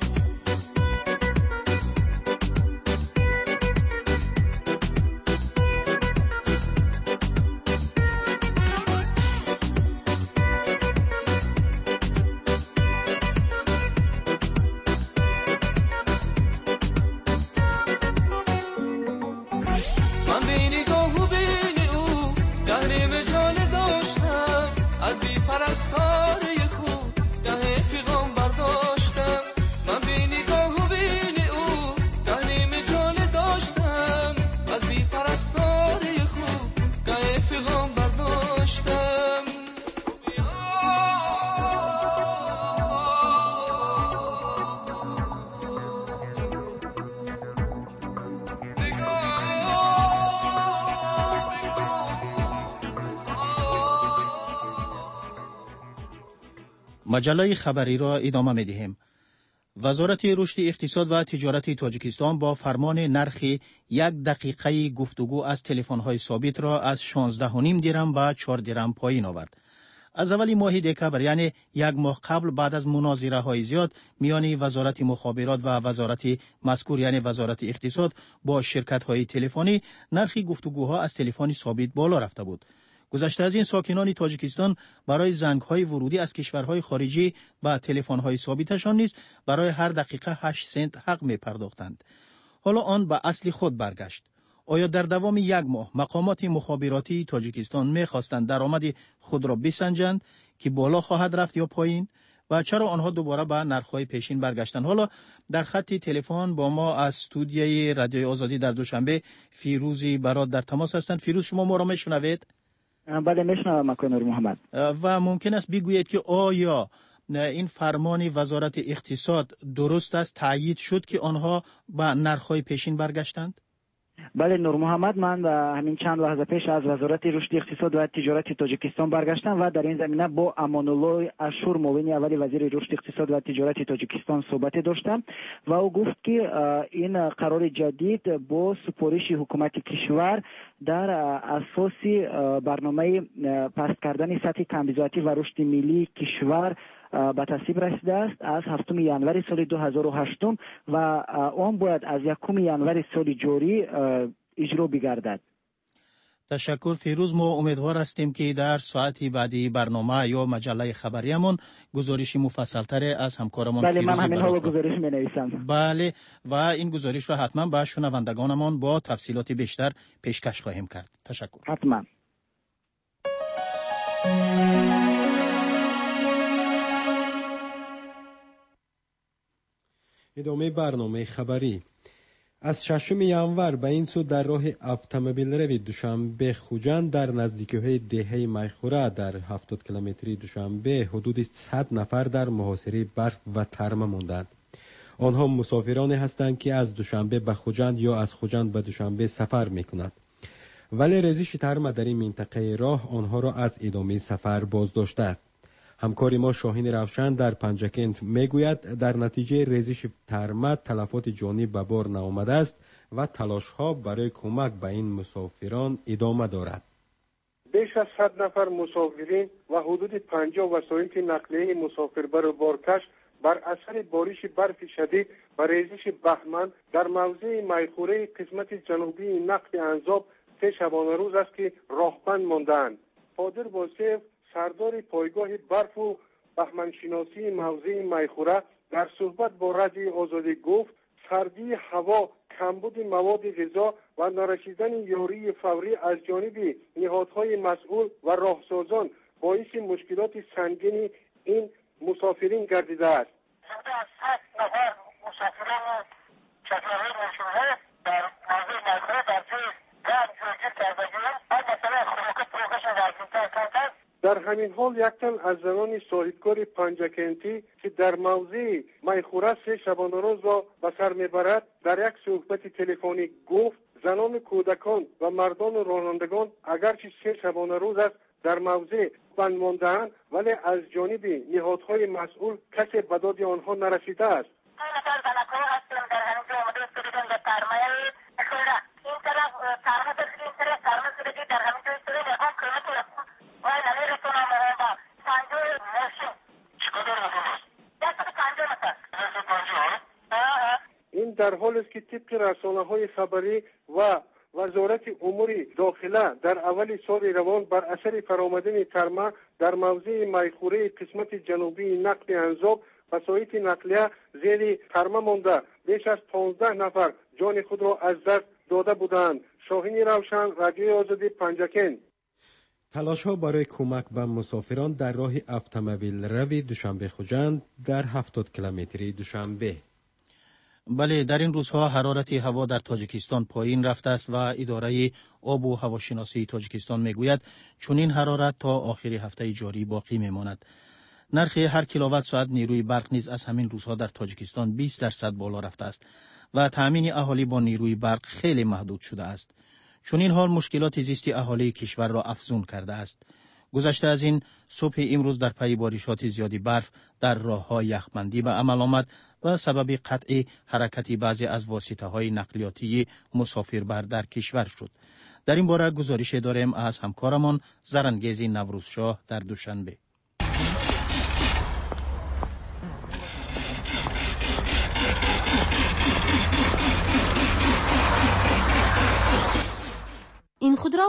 مجله خبری را ادامه می دهیم. وزارت رشد اقتصاد و تجارت تاجیکستان با فرمان نرخ یک دقیقه گفتگو از تلفن‌های ثابت را از شانزده و نیم درم به چهار درم پایین آورد. از اول ماه دکبر یعنی یک ماه قبل بعد از مناظره های زیاد میان وزارت مخابرات و وزارت مذکور یعنی وزارت اقتصاد با شرکت های تلفنی نرخ گفتگوها از تلفن ثابت بالا رفته بود. گذشته از این ساکنان تاجیکستان برای زنگ‌های ورودی از کشورهای خارجی با تلفن‌های ثابتشان نیز برای هر دقیقه هشت سنت حق می‌پرداختند. حالا آن به اصل خود برگشت. آیا در دوام یک ماه مقامات مخابراتی تاجیکستان می‌خواستند درآمد خود را بسنجند که بالا خواهد رفت یا پایین؟ و چرا آنها دوباره به نرخ‌های پیشین برگشتند؟ حالا در خط تلفن با ما از استودیوی رادیوی آزادی در دوشنبه فیروزی برات در تماس هستند. فیروز، شما ما را میشنوید؟ بله میشنوم آقای نور محمد. و ممکن است بگویید که آیا این فرمان وزارت اقتصاد درست است، تایید شد که آنها به نرخ‌های پیشین برگشتند؟ بله نور محمد، من همین چند لحظه پیش از وزارت رشد اقتصاد و تجارت تاجیکستان برگشتم و در این زمینه با امان الله اشور معاون اول وزیر رشد اقتصاد و تجارت تاجیکستان صحبت داشتم و او گفت که این قرار جدید با سپارش حکومت کشور در اساس برنامه پست کردن سطح کمبیزاتی و رشد ملی کشور به تصویب رسیده است از هفتم ژانویه سال دو هزار و هشت و آن باید از یکم ژانویه سال جاری اجرا بگردد. تشکر فیروز. ما امیدوار هستیم که در ساعتی بعدی برنامه یا مجله خبریمون گزارشی مفصل‌تر از همکارمون بله فیروزی من همین حالا گزارش می‌نویسم. بله و این گزارش را حتما به شنوندگانمون با تفصیلات بیشتر پیشکش خواهیم کرد. تشکر. حتما. ادامه برنامه خبری. از ششم ژانویه به این سو در راه اتومبیل روی دوشنبه خوجند در نزدیکی‌های دهه میخوره در هفتاد کیلومتری دوشنبه حدود صد نفر در محاصره برف و ترمه ماندند. آنها مسافرانی هستند که از دوشنبه به خوجند یا از خوجند به دوشنبه سفر می‌کنند. ولی ریزش ترمه در این منطقه راه آنها را از ادامه سفر باز داشته است. همکاری ما شاهین روشن در پنجکند میگوید در نتیجه ریزش ترمه تلفات جانی به بار نآمده است و تلاش‌ها برای کمک به این مسافران ادامه دارد. بیش از صد نفر مسافرین و حدود پنجاه وسایل نقلیه مسافربر و بارکش بر اثر بارش برف شدید و ریزش بهمن در موضع میخوره قسمت جنوبی نقل انزاب سه شبانه روز است که راهبند ماندند. قادر باسف سردار پایگاه برف و بهمنشناسی موضع میخوره در صحبت با رادیوی آزادی گفت سردی هوا، کمبود مواد غذا و نرسیدن یاری فوری از جانب نهادهای مسئول و راهسازان باعث مشکلات سنگین این مسافرین گردیده است. از هفت نفر مسافران چطوری مشهور در موضع میخوره در جای گرد جوگیر کردگیرن از مسئله خروکت پروکشن رزمینتر کردن. در همین حال یک تن از زنان صاحبکار پنجکنتی که در موضع میخوره سه شبانه روز را به سر میبرد در یک صحبت تلفنی گفت زنان کودکان و مردان رانندگان اگرچه سه شبانه روز است در موضع بند مانده‌اند ولی از جانب نهادهای مسئول کسی به داد آنها نرسیده است. این در حال است که طبق رسانه‌های خبری و وزارت امور داخله در اول سال روان بر اثر فرآمدن ترمه در موضع میخوره قسمت جنوبی نقل انزاب وسایط نقلیه زیر ترمه مانده بیش از پانزده نفر جان خود را از دست داده بودند. شاهین روشن، رادیوی آزادی، پنجکند. تلاش ها برای کمک به مسافران در راه اتومبیل روی دوشنبه خوجند در هفتاد کیلومتری دوشنبه. بله، در این روزها حرارت هوا در تاجیکستان پایین رفته است و اداره آب و هواشناسی تاجیکستان میگوید چون این حرارت تا آخر هفته جاری باقی میماند. نرخ هر کیلووات ساعت نیروی برق نیز از همین روزها در تاجیکستان بیست درصد بالا رفته است و تامین اهالی با نیروی برق خیلی محدود شده است. چون این حال مشکلات زیستی اهالی کشور را افزون کرده است. گذشته از این صبح امروز در پی بارشات زیادی برف در راه‌های یخبندی به عمل آمد و سبب قطع حرکت بعضی از واسطه‌های نقلیاتی مسافربر در کشور شد. در این باره گزارش داریم از همکارمان زرنگیز نوروزشاه در دوشنبه. این خودرو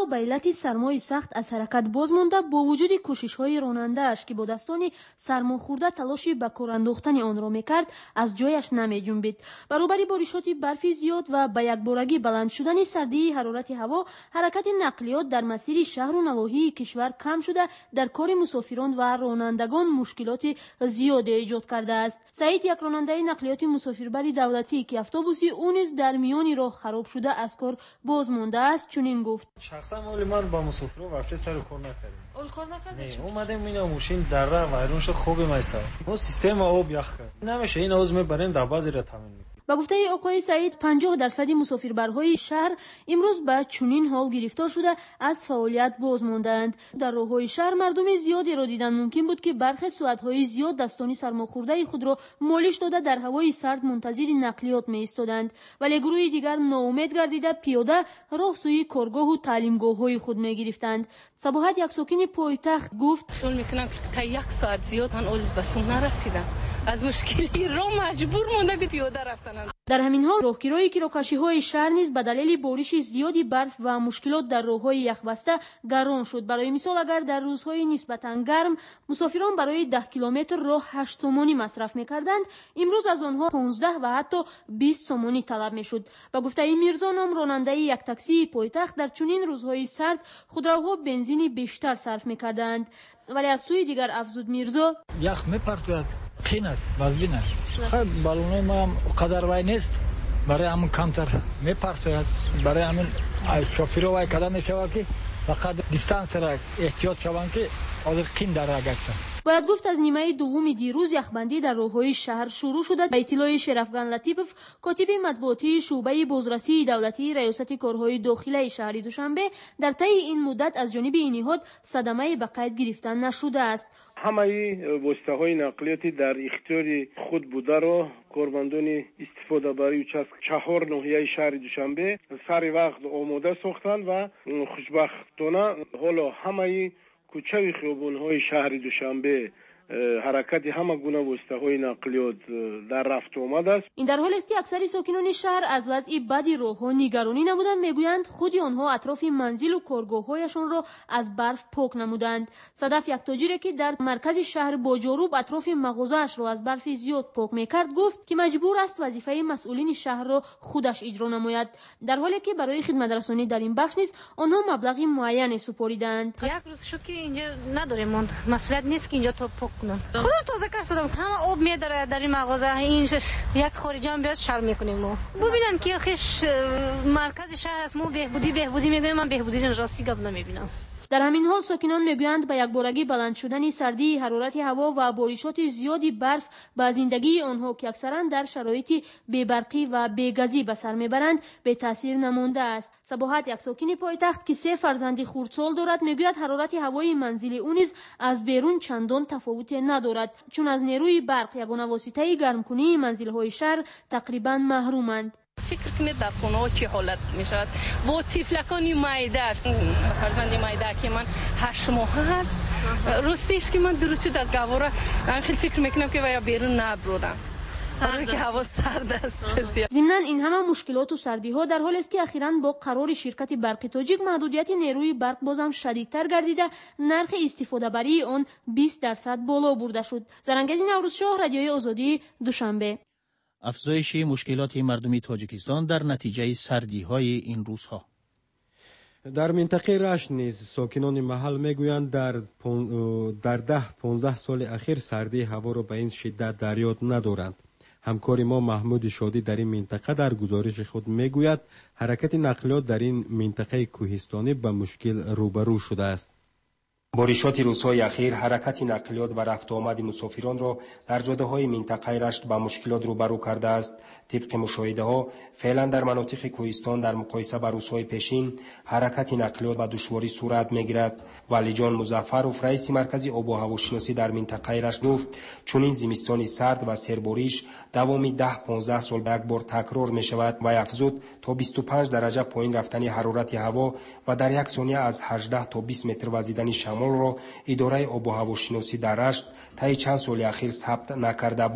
او به علت سرمای سخت از حرکت باز مانده با وجود کوشش‌های راننده‌اش که با دستان سرماخورده تلاشی به کار انداختن آن را می‌کرد از جایش نمی‌جنبید. برابر بارشات برف زیاد و به یکبارگی بلند شدن سردی حرارت هوا، حرکت نقلیات در مسیر شهر و نواحی کشور کم شده در کار مسافران و رانندگان مشکلات زیاد ایجاد کرده است. سعید، یک راننده نقلیات مسافربری دولتی که اتوبوسی او نیز در میان راه خراب شده از کار باز مانده است، چنین گفت: شخصا مال من با مسافرها وقتی سر کار نکردیم. اول کار نکردیم. نه، اومدیم اینا ماشین در راه وایرونش خوب میسا. ما سیستم آب یخ کرد. نمیشه این آز میبرین در بازی را تامین میکنه. با گفته آقای سعید، پنجاه درصد مسافربرهای شهر امروز به چنین حال گرفتار شده از فعالیت باز ماندند. در راههای شهر مردم زیادی را دیدن ممکن بود که برخی ساعت‌های زیاد دستانی سرماخورده خود را مالش داده در هوای سرد منتظر نقلیات می ایستادند، ولی گروهی دیگر ناامید گردیده پیاده راه سوی کارگاه و تعلیمگاه‌های خود می گرفتند. صباحت، یک ساکن پایتخت، گفت: فکر می‌کنم که تا یک ساعت زیاد من اول بسون نرسیدم. از مشکلی راه مجبور مونده که پیاده رفتن. در همین حال راهگیرای کراکشی‌های شهر نیز به دلیل بارش زیادی برف و مشکلات در راه‌های یخبسته گران شد. برای مثال، اگر در روزهای نسبتاً گرم مسافران برای ده کیلومتر راه هشت سومانی مصرف می‌کردند، امروز از آنها پانزده و حتی بیست سومانی طلب می‌شد. با گفته میرزا نام، راننده یک تاکسی پایتخت، در چنین روزهای سرد خودروها بنزین بیشتر صرف می‌کردند. ولی از سوی دیگر افزود میرزا: یخ میپرتوید، قین است وزنش. خب بالون ما هم قدر وای نیست، برای همون کمتر میپرتوید. برای همین شوفرها وای کدام میشود که فقط دیستانس را احتیاط شوند که از قین در گشتن. باید گفت از نیمه دوم دیروز یخبندی در راههای شهر شروع شده. به اطلاع شرفگان لطیفов، کاتب مطبوعاتی شعبه بازرسی دولتی ریاست کارهای داخلی شهر دوشنبه، در طی این مدت از جانب این نهاد صدمه به قید گرفتن نشده است. همه واسطه‌های نقلیاتی در اختیار خود بوده را کارمندان استفاده برای چهار ناحیه شهر دوشنبه سر وقت آماده ساختند و خوشبختانه حالا همه کوچه و خیابان‌های شهر دوشنبه حرکت همه گونه واسطه‌های نقلیات در رفت آمد است. این در حالی است که اکثر ساکنان شهر از وضع بدی راه‌ها نگرانی نمودند. میگویند خودی آنها اطراف منزل و کارگاه‌هایشان را از برف پاک نمودند. صدف، یک تاجری که در مرکز شهر با جاروب اطراف مغازه‌اش را از برف زیاد پاک می‌کرد، گفت که مجبور است وظیفه مسئولین شهر را خودش اجرا نماید، در حالی که برای خدمت رسانی در این بخش نیز آنها مبلغی معین سپاریدند. یک روز شد که اینجا نداریم، مسئولیت نیست که اینجا تا پاک خودم تازه کار شدم، همه آب میداره در این مغازه. این یک خارجی هم بیاد شر میکنیم. ما ببینن که خیش مرکز شهر است، ما بهبودی بهبودی میگویم، من بهبودی راستی گپ نمیبینم. در همین حال ساکنان میگویند به یکبارگی بلند شدن سردی حرارت هوا و بارشات زیادی برف به زندگی آنها که اکثرا در شرایط بی‌برقی و بی‌گازی به سر میبرند به تاثیر نمانده است. صباحت، یک ساکن پایتخت که سه فرزند خردسال دارد، میگوید حرارت هوای منزل او نیز از بیرون چندان تفاوتی ندارد، چون از نیروی برق یگانه واسطه گرمکنی منزل‌های شهر تقریبا محرومند. فکر کنید در خونه ها چه حالت می شود با طفلکانی مایده. فرزند مایده که من هشت ماه هست، راستیش که من درست شد از گواره خیلی فکر میکنم که ویا بیرون نبرودم، سرد که هوا سرد است. ضمناً این همه مشکلات و سردی ها در حالی است که اخیراً با قرار شرکت برق تاجیک محدودیت نیروی برق بازم شدیدتر گردیده، نرخ استفاده بری آن بیست درصد بالا برده شد. زرنگز نوروزشاه، رادیوی آزادی، دوشنبه. افزایش مشکلات مردم تاجیکستان در نتیجه سردی‌های این روزها. در منطقه رشت نیز ساکنان محل میگویند در در ده پانزده سال اخیر سردی هوا را به این شدت در یاد ندارند. همکار ما محمود شادی در این منطقه در گزارش خود میگوید حرکت نقلیات در این منطقه کوهستانی به مشکل روبرو شده است. بارشات روزهای اخیر حرکت نقلیات و رفت و آمد مسافران را در جاده‌های منطقه رشت با مشکلات روبرو کرده است. طبق مشاهده‌ها فعلا در مناطق کوهستان در مقایسه با روزهای پیشین حرکت نقلیات با دشواری صورت می‌گیرد. ولی جان مظفرов، رئیس مرکز آب و هواشناسی در منطقه رشت، گفت چون این زمستان سرد و سرباریش دوامی ده پانزده سال به یک بار تکرار می‌شود و افزود تا بیست و پنج درجه پایین رفتن حرارت هوا و در یک ثانیه از هجده تا بیست متر وزیدن شمال را اداره آب و هواشناسی در رشت طی چند سال اخیر ثبت نکرده بود.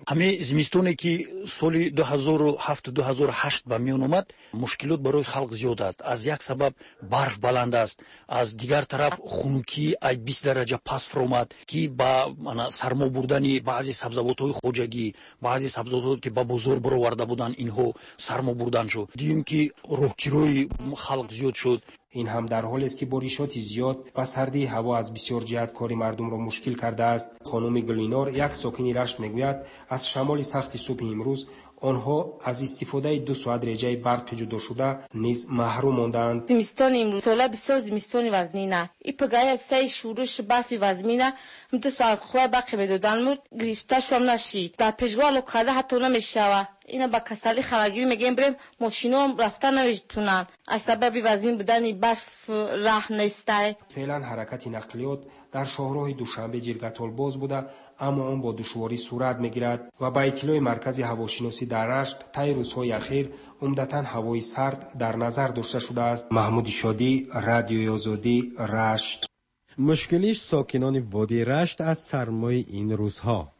امی زمستونی که سال دو هزار و هفت دو هزار و هشت به میان اومد مشکلات برای خلق زیاد است. از یک سبب برف بلند است، از دیگر طرف خنکی ای بیست درجه پس اومد که با سرما بردن بعضی سبزیجات های خوجگی، بعضی سبزیجات که با بزرگ برآورده بودن اینها سرما بردن شد. دیدیم که روحگیری خلق زیاد شد. این هم در حالی است که بارشات زیاد و سردی هوا از بسیار جهت کاری مردم را مشکل کرده است. خانم گلینار یک ساکنی رشت میگوید از شمال سخت صبح امروز آنها از استفاده دو ساعت رجای برق جدا شده نیز محروم ماندند. زمستان امروز سالا بسیار زمستان وزنینه. ای پگای سه شورش برف وزمینه دو ساعت خواه باقی بدادن مود گرفته شوم نشید. در پیشگاه لوکاله حتی نمیشوه. اینا با کسالی خواگیری میگیم بریم ماشینا هم رفتن نمیتونن از سبب وزمین بودن برف راه نیسته. فعلا حرکت نقلیات در شاهراه دوشنبه جرگتال باز بوده، اما آن با دشواری صورت میگیرد و با اطلاع مرکز هواشناسی در رشت طی روزهای اخیر عمدتاً هوای سرد در نظر داشته شده است. محمود شادی، رادیوی آزادی، رشت. مشکلیش ساکنان وادی رشت از سرمای این روزها.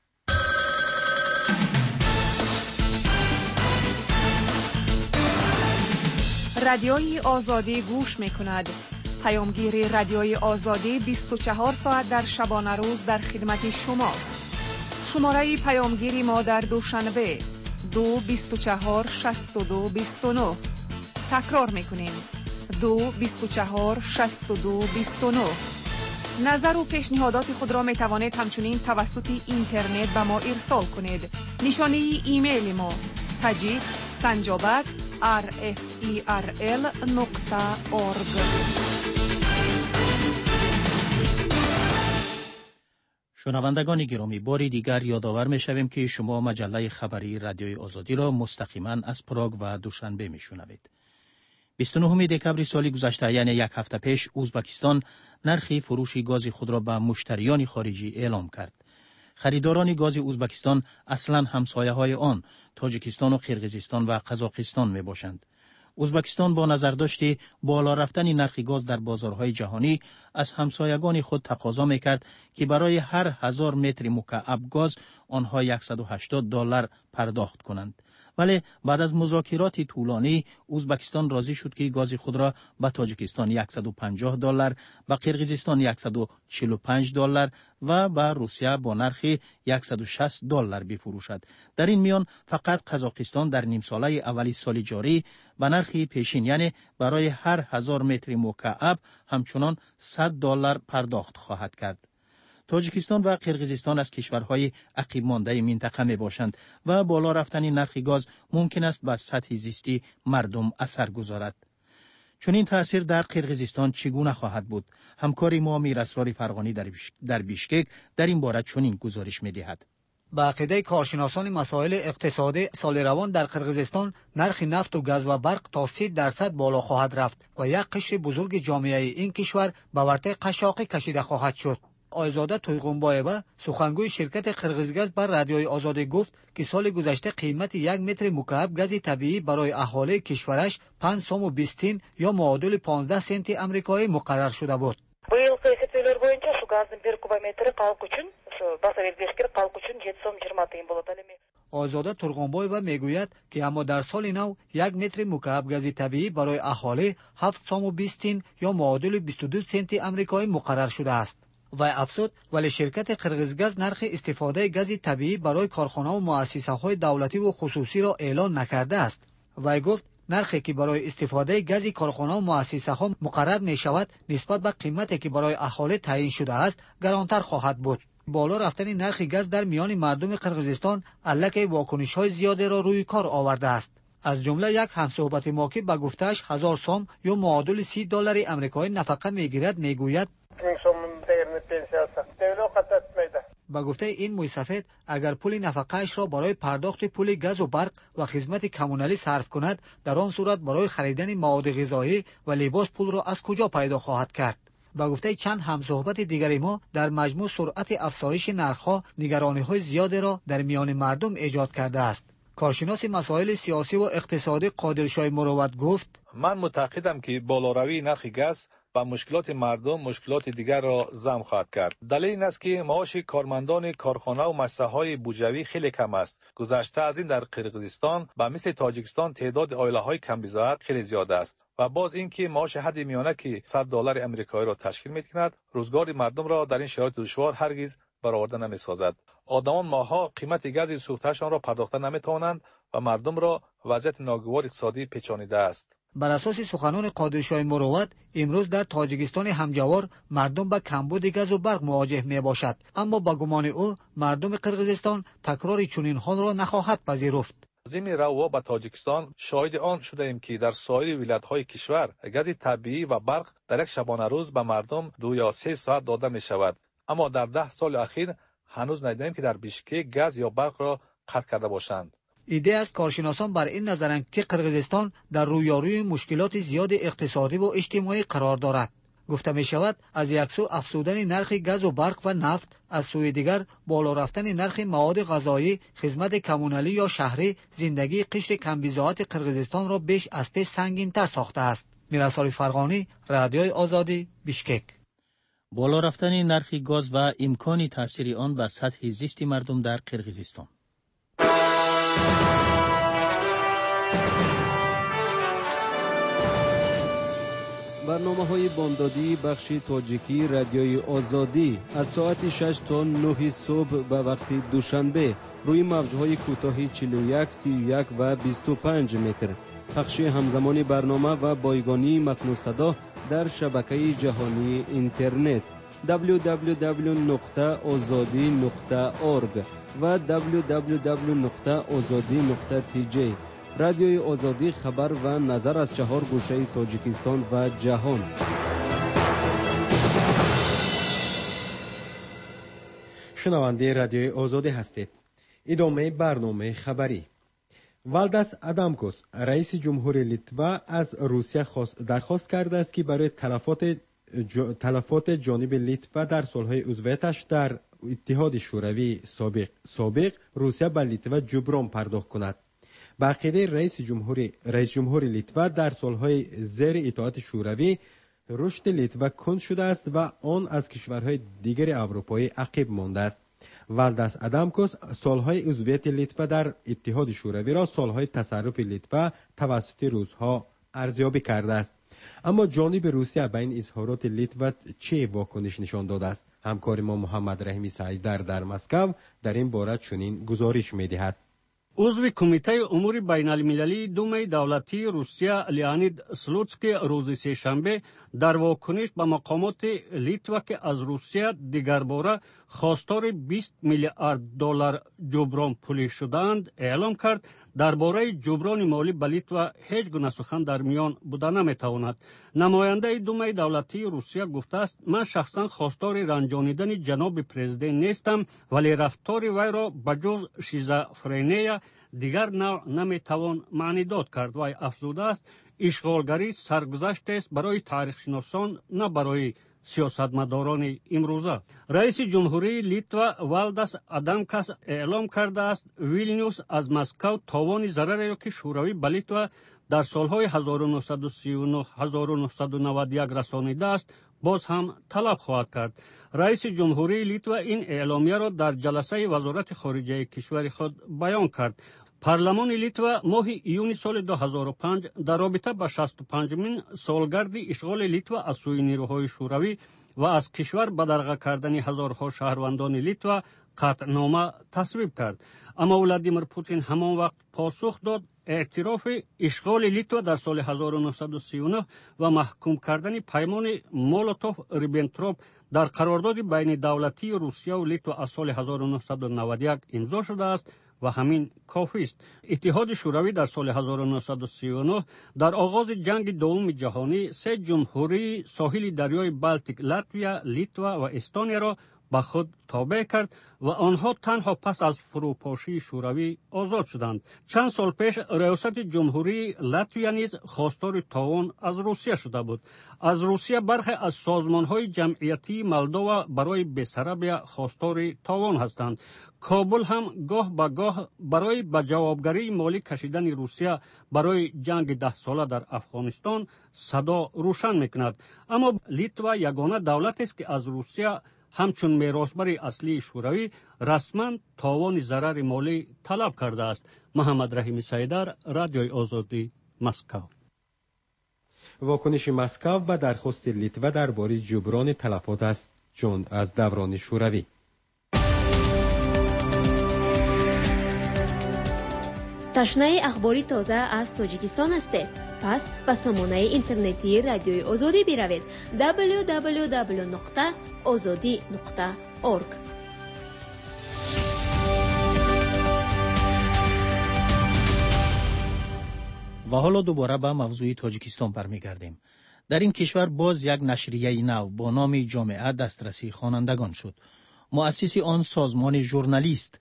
رادیوی آزادی گوش میکند. پیامگیر رادیوی آزادی بیست و چهار ساعت در شبانه روز در خدمت شماست. شماره پیامگیری ما در دوشنبه دو بیست و چهار شصت و دو بیست و نه. تکرار میکنیم دو بیست و چهار شصت و دو بیست و نه. نظر و پیشنهادات خود را می توانید همچنین توسط اینترنت به ما ارسال کنید. نشانه ایمیل ما تاجیک سنجابک آر اف ای آر ال نقطه اورگ. شنوندگان گرامی، باری دیگر یادآور می شویم که شما مجله خبری رادیوی آزادی را مستقیما از پراگ و دوشنبه می شنوید. بیست و نهم دکبر سال گذشته یعنی یک هفته پیش ازبکستان نرخ فروش گاز خود را به مشتریان خارجی اعلام کرد. خریداران گاز ازبکستان اصلاً همسایه های آن تاجیکستان و قرقیزستان و قزاقستان می باشند. ازبکستان با نظرداشت بالا رفتن نرخ گاز در بازارهای جهانی از همسایگان خود تقاضا میکرد که برای هر هزار متر مکعب گاز آنها صد و هشتاد دلار پرداخت کنند. ولی بعد از مذاکرات طولانی ازبکستان راضی شد که گاز خود را به تاجیکستان صد و پنجاه دلار، به قرقیزستان صد و چهل و پنج دلار و به روسیه با نرخ صد و شصت دلار بفروشد. در این میان فقط قزاقستان در نیم ساله اولی سال جاری به نرخ پیشین یعنی برای هر هزار متر مکعب همچنان صد دلار پرداخت خواهد کرد. تاجیکستان و قرقیزستان از کشورهای عقب مانده منطقه می باشند و بالا رفتن نرخ گاز ممکن است بر سطح زیستی مردم اثر گذارد. چون این تأثیر در قرقیزستان چگونه خواهد بود؟ همکاری ما میراسرار فرغانی در بیشکک در این باره چنین گزارش می دهد. به عقیده کارشناسان مسائل اقتصادی، سال روان در قرقیزستان نرخ نفت و گاز و برق تا سی درصد بالا خواهد رفت و یک قشر بزرگ جامعه این کشور به ورطه قشاقی کشیده خواهد شد. آیزاده تویغونبایوه سخنگوی شرکت قرقیزگاز بر رادیوی آزادی گفت که سال گذشته قیمت یک متر مکعب گاز طبیعی برای اهالی کشورش پنج سوم و بیست تین یا معادل پانزده سنت آمریکایی مقرر شده بود. Bu yılki esepler boyunca şu gazın bir kubometri halk için, şu basa vergileşkir halk için yedi so'm yigirma tiyin bo'ladi. آزاده ترغونبایوه میگوید که اما در سال نو یک متر مکعب گاز طبیعی برای اهالی هفت سوم و بیست تین یا معادل بیست و دو سنت آمریکایی مقرر شده است. و افزود ولی شرکت قرقیزگاز نرخ استفاده گاز طبیعی برای کارخانه و مؤسسه های دولتی و خصوصی را اعلان نکرده است. و گفت نرخی که برای استفاده گاز کارخانه و مؤسسه ها مقرر می شود نسبت به قیمتی که برای اهالی تعیین شده است گرانتر خواهد بود. بالا رفتن نرخ گاز در میان مردم قرقیزستان الکی واکنش های زیادی را روی کار آورده است. از جمله یک همصحبت ما که به گفتهش هزار سوم یا معادل سی دلار آمریکایی نفقه میگیرد میگوید با گفته این موی سفید اگر پول نفقه‌اش را برای پرداخت پول گاز و برق و خدمت کمونالی صرف کند در آن صورت برای خریدن مواد غذایی و لباس پول را از کجا پیدا خواهد کرد؟ با گفته چند همصحبت دیگری ما در مجموع سرعت افزایش نرخ‌ها نگرانی‌های زیادی را در میان مردم ایجاد کرده است. کارشناس مسائل سیاسی و اقتصادی قادرشاه مروت گفت من معتقدم که بالاروی نرخ گاز و مشکلات مردم مشکلات دیگر را ضم خواهد کرد. دلیل این است که معاش کارمندان کارخانه و مؤسسه‌های بودجویی خیلی کم است. گذشته از این در قرقیزستان و مثل تاجیکستان تعداد عائله‌های کم بضاعت خیلی زیاد است. و باز اینکه معاش حد میانه که صد دلار آمریکایی را تشکیل می‌کند، روزگار مردم را در این شرایط دشوار هرگز برآورده نمی‌سازد. آدمان ماها قیمت گاز سوخته‌شان را پرداخته نمی‌توانند و مردم را وضعیت ناگوار اقتصادی پیچانیده است. بر اساس سخنان قادرشاه مروت، امروز در تاجیکستان همجوار مردم به کمبود گاز و برق مواجه می باشد، اما با گمان او مردم قرقیزستان تکرار چنین حال را نخواهد پذیرفت. زمین رو به تاجیکستان شاهد آن شده ایم که در سایر ولایت‌های کشور گاز طبیعی و برق در یک شبانه روز به مردم دو یا سه ساعت داده می شود، اما در ده سال اخیر هنوز ندیدیم که در بیشکک گاز یا برق را قطع کرده باشند. ایده است کارشناسان بر این نظرند که قرقیزستان در رویاروی مشکلات زیاد اقتصادی و اجتماعی قرار دارد. گفته می شود از یک سو افزودن نرخ گاز و برق و نفت، از سوی دیگر بالا رفتن نرخ مواد غذایی، خدمت کمونالی یا شهری زندگی قشر کمبضاعت قرقیزستان را بیش از پیش سنگین تر ساخته است. میرسال فرغانی، رادیوی آزادی، بیشکک. بالا رفتن نرخ گاز و امکان تاثیر آن به سطح زیست مردم در قرقیزستان. برنامه های بامدادی بخش تاجیکی رادیوی آزادی از ساعت شش تا نه صبح به وقت دوشنبه روی موجهای کوتاه چهل و یک، سی و یک و بیست و پنج متر. پخش همزمان برنامه و بایگانی متن و صدا در شبکه جهانی اینترنت دبلیو دبلیو دبلیو نقطه آزادی نقطه اورگ و دبلیو دبلیو دبلیو نقطه آزادی نقطه تی جی. رادیوی آزادی خبر و نظر از چهار گوشه تاجیکستان و جهان. شنونده رادیوی آزادی هستید. ادامه برنامه خبری. والدس ادامکوس رئیس جمهور لیتوا از روسیه درخواست کرده است که برای تلفات تلفات جانب لیتوا در سالهای عضویتش در اتحاد شوروی سابق سابق روسیه به لیتوا جبران پرداخت کند. به عقیده رئیس جمهوری رئیس جمهور لیتوا در سالهای زیر اتحاد شوروی رشد لیتوا کند شده است و آن از کشورهای دیگر اروپایی عقب مانده است. والدس ادامکوس سالهای عضویت لیتوا در اتحاد شوروی را سالهای تصرف لیتوا توسط روس‌ها ارزیابی کرده است. اما جانب روسیه به این اظهارات لیتوا چه واکنش نشان داده است؟ همکار ما محمد رحیمی سعیدر در مسکو در این باره چنین گزارش می‌دهد. عضو کمیته امور بین المللی دومه دولتی روسیه لیانید سلوتسکی روز سه‌شنبه در واکنش به مقامات لیتوا که از روسیه دیگر باره خواستار بیست میلیارد دلار جبران پولی شدند اعلام کرد درباره جبران مالی به لیتوا هیچ گونه سخن در میان بوده نمیتواند. نماینده دومه دولتی روسیه گفته است من شخصا خواستار رنجانیدن جناب پرزیدنت نیستم، ولی رفتار وی را بجز شیزوفرنیا دیگر نوع نمیتوان معنی داد کرد. وی افزوده است اشغالگری سرگذشت است برای تاریخ شناسان نه برای سیاستمداران امروزه. رئیس جمهوری لیتوا والدس ادامکس اعلام کرده است ویلنیوس از مسکو تاوان ضرری را که شوروی به لیتوا در سالهای هزار و نهصد و سی و نه تا هزار و نهصد و نود و یک رسانیده است باز هم طلب خواهد کرد. رئیس جمهوری لیتوا این اعلامیه را در جلسه وزارت خارجه کشور خود بیان کرد. پارلمان لیتوا ماه ایون سال دو هزار و پنج در رابطه با شصت و پنجمین سالگرد اشغال لیتوا از سوی نیروهای شوروی و از کشور به درغه کردن هزارها شهروندان لیتوا قطعنامه تصویب کرد. اما ولادیمیر پوتین همان وقت پاسخ داد اعتراف اشغال لیتوا در سال هزار و نهصد و سی و نه و محکوم کردن پیمان مولوتوف ریبنتروپ در قرارداد بین دولتی روسیه و لیتوا از سال هزار و نهصد و نود و یک امضا شده است و همین کافی است. اتحاد شوروی در سال هزار و نهصد و سی و نه در آغاز جنگ دوم جهانی سه جمهوری ساحل دریای بالتیک لاتویا، لیتوا و استونیا را به خود تابع کرد و آنها تنها پس از فروپاشی شوروی آزاد شدند. چند سال پیش ریاست جمهوری لاتویا نیز خواستار تاوان از روسیه شده بود. از روسیه برخی از سازمان‌های جمعیتی مولدووا برای بسرابیا خواستار تاوان هستند. کابل هم گاه به گاه برای به جوابگری مالی کشیدن روسیه برای جنگ ده ساله در افغانستان صدا روشن میکند. اما لیتوا یگانه دولت است که از روسیه همچون میراثبر اصلی شوروی رسما تاوان ضرر مالی طلب کرده است. محمد رحیم سیدر، رادیوی آزادی، مسکو. واکنش مسکو به درخواست لیتوا درباره جبران تلفات است چون از دوران شوروی. تشنه اخباری تازه از تاجیکستان هستید؟ پس به سامانه اینترنتی رادیوی آزادی بروید دبلیو دبلیو دبلیو نقطه آزادی نقطه اورگ. و حالا دوباره به موضوع تاجیکستان برمیگردیم. در این کشور باز یک نشریه نو با نام جامعه دسترسی خوانندگان شد. مؤسس آن سازمان ژورنالیست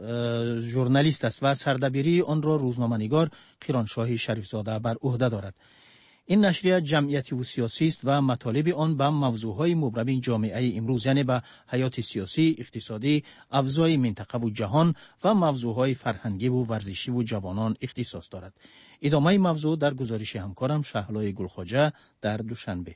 ژورنالیست است و سردبیری آن را روزنامه‌نگار قیرانشاه شریفزاده بر عهده دارد. این نشریه جمعیتی و سیاسی است و مطالب آن به موضوعهای مبرم جامعه امروز، یعنی به حیات سیاسی، اقتصادی، اوضاع منطقه و جهان و موضوعهای فرهنگی و ورزشی و جوانان اختصاص دارد. ادامه موضوع در گزارش همکارم شهلای گلخواجه در دوشنبه.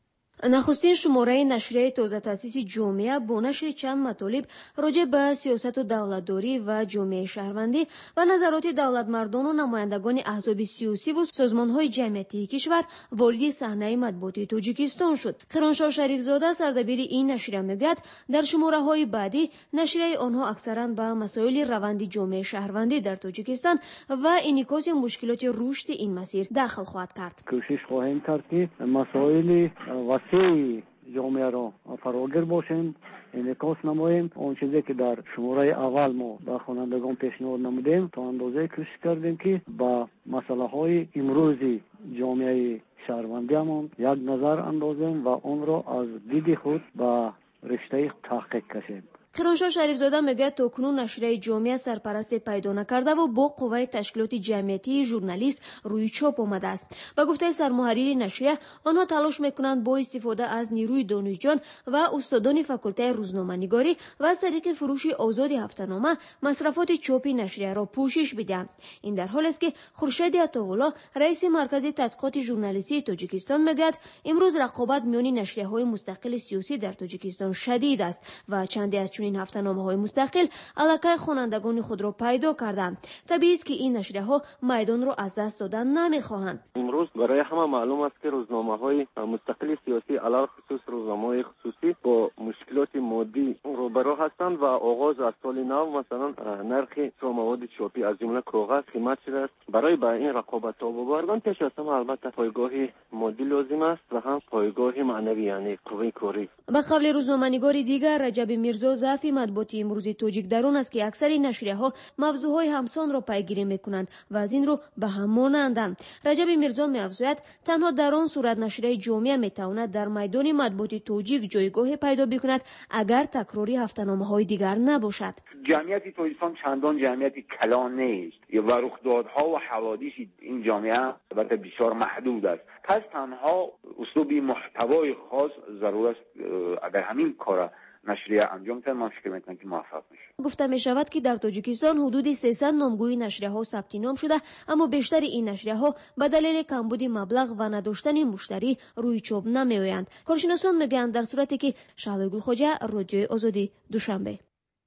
نخستین شماره نشریه تازه تأسیس جامعه با نشر چند مطالب راجع به سیاست و دولتداری و جامعه شهروندی و نظرات دولت مردان و نمایندگان احزاب سیاسی و سازمان‌های جمعیتی کشور وارد صحنه مطبوعاتی تاجیکستان شد. قیرانشاه شریفزاده سردبیر این نشریه میگوید در شماره‌های بعدی نشریه آنها اکثراً به مسائل روند جامعه شهروندی در تاجیکستان و انعکاس مشکلات رشد این مسیر دخل خواهد کرد. کوشش خواهیم کرد که مسائل وسیع جامعه را فراگیر باشیم، انعکاس نماییم. آن چیزی که در شماره اول ما به خوانندگان پیشنهاد نمودیم تا اندازه کوشش کردیم که با مسئله های امروزی جامعه شهروندیمان یک نظر اندازیم و آن را از دید خود به رشته تحقیق کشیم. قیرانشاه شریفزاده میگه تا کنون نشریه جامعه سرپرستی پیدا نکرده و با قوه تشکیلات جمعیتی ژورنالیست روی چاپ آمده است. به گفته سرمحرر نشریه، آنها تلاش میکنند با استفاده از نیروی دانشجویان و استادان فاکولته روزنامه‌نگاری و از طریق فروش آزاد هفته‌نامه مصرفات چاپی نشریه را پوشش بدهند. این در حالی است که خورشید عطاالله رئیس مرکز تحقیقات ژورنالیستی تاجیکستان میگوید امروز رقابت میان نشریه‌های مستقل سیاسی در تاجیکستان شدید است و چندی از این هفته‌نامه‌های مستقل علاقه خوانندگان خود را پیدا کردند. طبیعی است که این نشریه‌ها میدان را از دست دادن نمی‌خواهند. امروز برای همه معلوم است که روزنامه‌های مستقل سیاسی علاوه خصوص روزنامه‌های خصوصی با مشکلات مادی روبرو هستند و آغاز از سال نو مثلا نرخ مواد چاپی از جمله کاغذ قیمت شده است. برای با این رقابت تاب بردن پیش از همه البته پایگاه مادی لازم است و هم پایگاه معنوی، یعنی قوه کاری. به قول روزنامه‌نگار دیگر رجب میرزا ضعف مطبوعاتی امروزی تاجیک درون است که اکثر نشریه‌ها موضوعهای همسان را پیگیری می‌کنند و از این رو به هم مانندند. رجب میرزا می‌افزاید تنها در آن صورت نشریه جامعه می‌تواند در میدان مطبوعاتی تاجیک جایگاه پیدا بکند اگر تکراری هفته‌نامه‌های دیگر نباشد. جمعیت تاجیکستان چندان جمعیت کلان نیست و رخدادها و حوادث این جامعه البته بسیار محدود است. پس تنها اسلوب محتوای خاص ضرور است. اگر همین کار نشریه انجام بده من فکر می‌کنم که موفق میشه. گفته می شود که در تاجیکستان حدود سیصد نامگوی نشریه ها ثبت نام شده، اما بیشتر این نشریه ها به دلیل کمبود مبلغ و نداشتن مشتری روی چوب نمی آیند. کارشناسان میگویند در صورتی که شهلای گلخواجه، رادیوی آزادی، دوشنبه.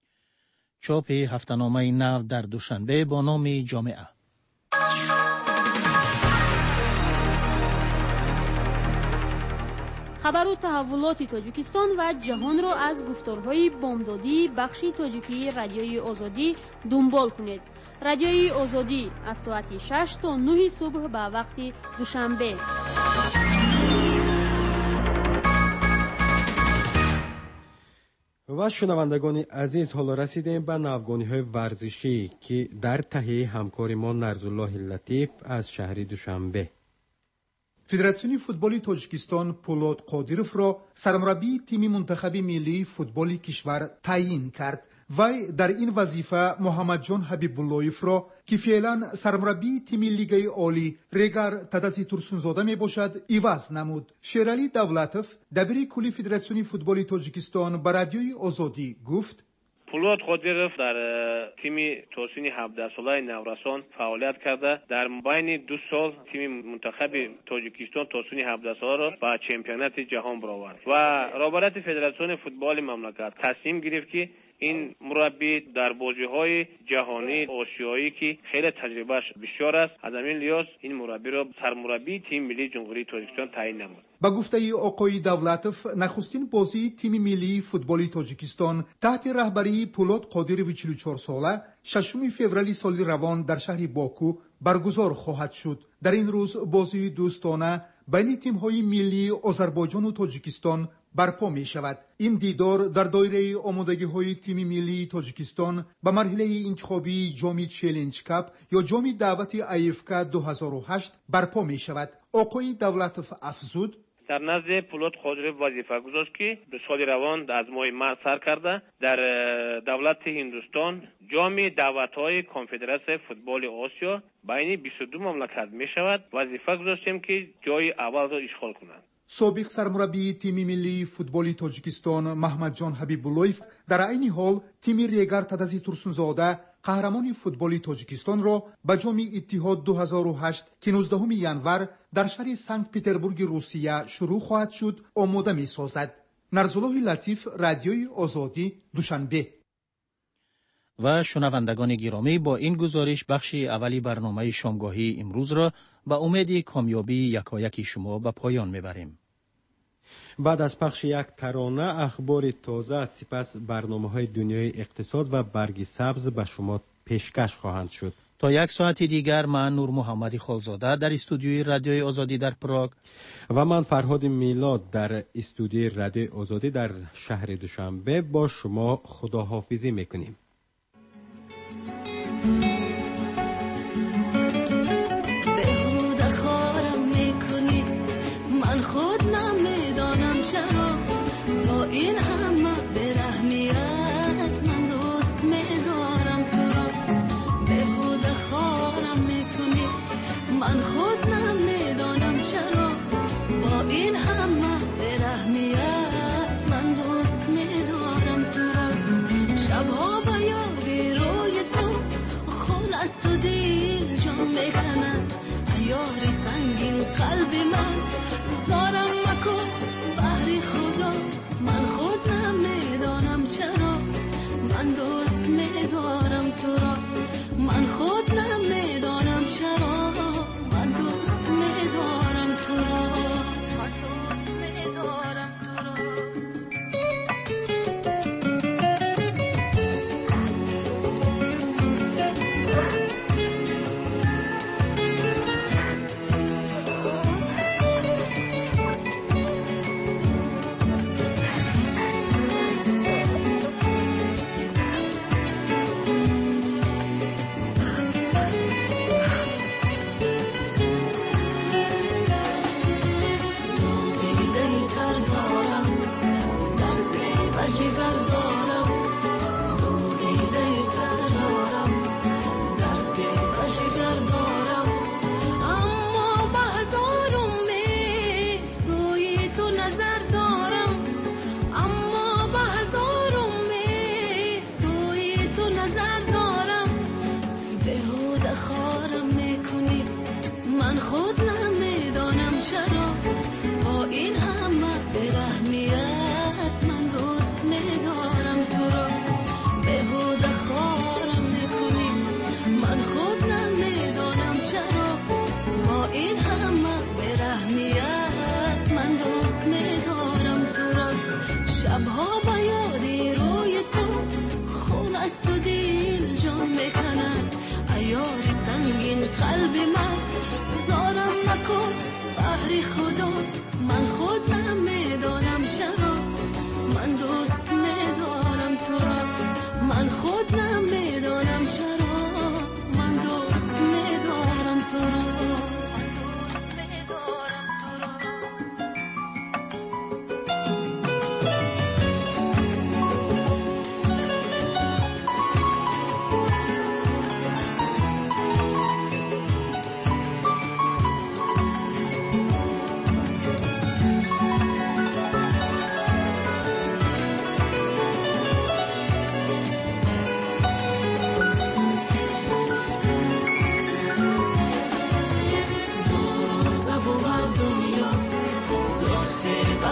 چاپ هفته‌نامه نو در دوشنبه با نام جامعه. خبر و تحولات تاجیکستان و جهان را از گفتارهای بامدادی بخش تاجیکی رادیوی آزادی دنبال کنید. رادیوی آزادی از ساعت شش تا نه صبح به وقت دوشنبه. و شنوندگان عزیز، حالا رسیدیم به نوگانی‌های ورزشی که در تهیه همکار ما نرزالله لطیف از شهر دوشنبه. فدراسیون فوتبال تاجیکستان پولاد قادیروف را سرمربی تیم منتخب ملی فوتبال کشور تعیین کرد. وی در این وظیفه محمد جان حبیب اللهیف را که فعلا سرمربی تیم لیگ عالی ریگر تدسی ترسونزاده می باشد عوض نمود. شیرعلی دولتوف دبیر کلی فدراسیون فوتبال تاجیکستان به رادیوی آزادی گفت: پولاد قادیروف در تیم توسین هفده ساله نورسان فعالیت کرده. در بین دو سال تیم منتخب تاجیکستان توسین هفده ساله را به چمپیونات جهان برآورد و رهبری فدراسیون فوتبال مملکت تصمیم گرفت که این مربی در بازی‌های جهانی آسیایی که خیلی تجربهش بسیار است، از همین لحاظ این مربی را سرمربی تیم ملی جمهوری تاجیکستان تعیین نمود. با گفته آقای دولتوف، نخستین بازی تیم ملی فوتبال تاجیکستان تحت رهبری پولاد قادیروف چهل و چهار ساله ششم فوریه سال روان در شهر باکو برگزار خواهد شد. در این روز بازی دوستانه بین تیم‌های ملی آذربایجان و تاجیکستان برپا می شود. این دیدار در دایره آمادگی‌های تیم ملی تاجیکستان به مرحله انتخابی جام چالش کاپ یا جام دعوت ای اف کی دو هزار و هشت برپا می شود. آقای دولتوف افزود: در نزد پولاد قادیروف وظیفه گذاشت که به سال روان از ماه مارس سر کرده در دولت هندوستان جام دعوت‌های کنفدراسیون فوتبال آسیا بین بیست و دو مملکت می شود. وظیفه گذاشتیم که جای اول را اشغال کنند. سابق سرمربی تیم ملی فوتبال تاجیکستان محمد جان حبیب اللهیف در عین حال تیم ریگر تدسی ترسونزاده قهرمان فوتبال تاجیکستان را به جام اتحاد دو هزار و هشت که نوزدهم ژانویه در شهر سنت پترزبورگ روسیه شروع خواهد شد آماده می سازد. نرزالله لطیف، رادیوی آزادی، دوشنبه. و شنوندگان گرامی، با این گزارش بخش اولی برنامه شامگاهی امروز را به امید کامیابی یکایک شما به پایان میبریم. بعد از پخش یک ترانه اخبار تازه، سپس برنامه‌های دنیای اقتصاد و برگ سبز به شما پیشکش خواهند شد. تا یک ساعت دیگر من نور محمدی خالزاده در استودیوی رادیوی آزادی در پراگ و من فرهاد میلاد در استودیوی رادیوی آزادی در شهر دوشنبه با شما خداحافظی میکنیم.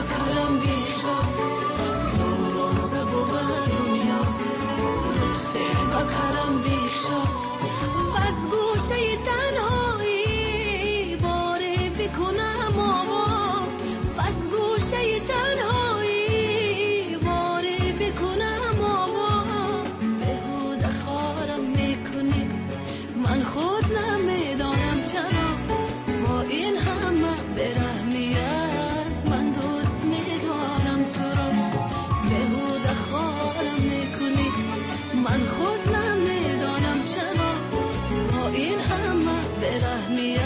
بکرم بیشا روزه بود دنیا نفسه بکرم بیشا وز گوشه تنهایی باره بکنم آوا وز گوشه تنهایی باره بکنم آوا بهوده خارم میکنی من خود نمیدانم چرا با این همه برهمیت من دوست میدارم تو را بهوده خارم میکنی من خود نمیدانم چرا با این همه برهمیت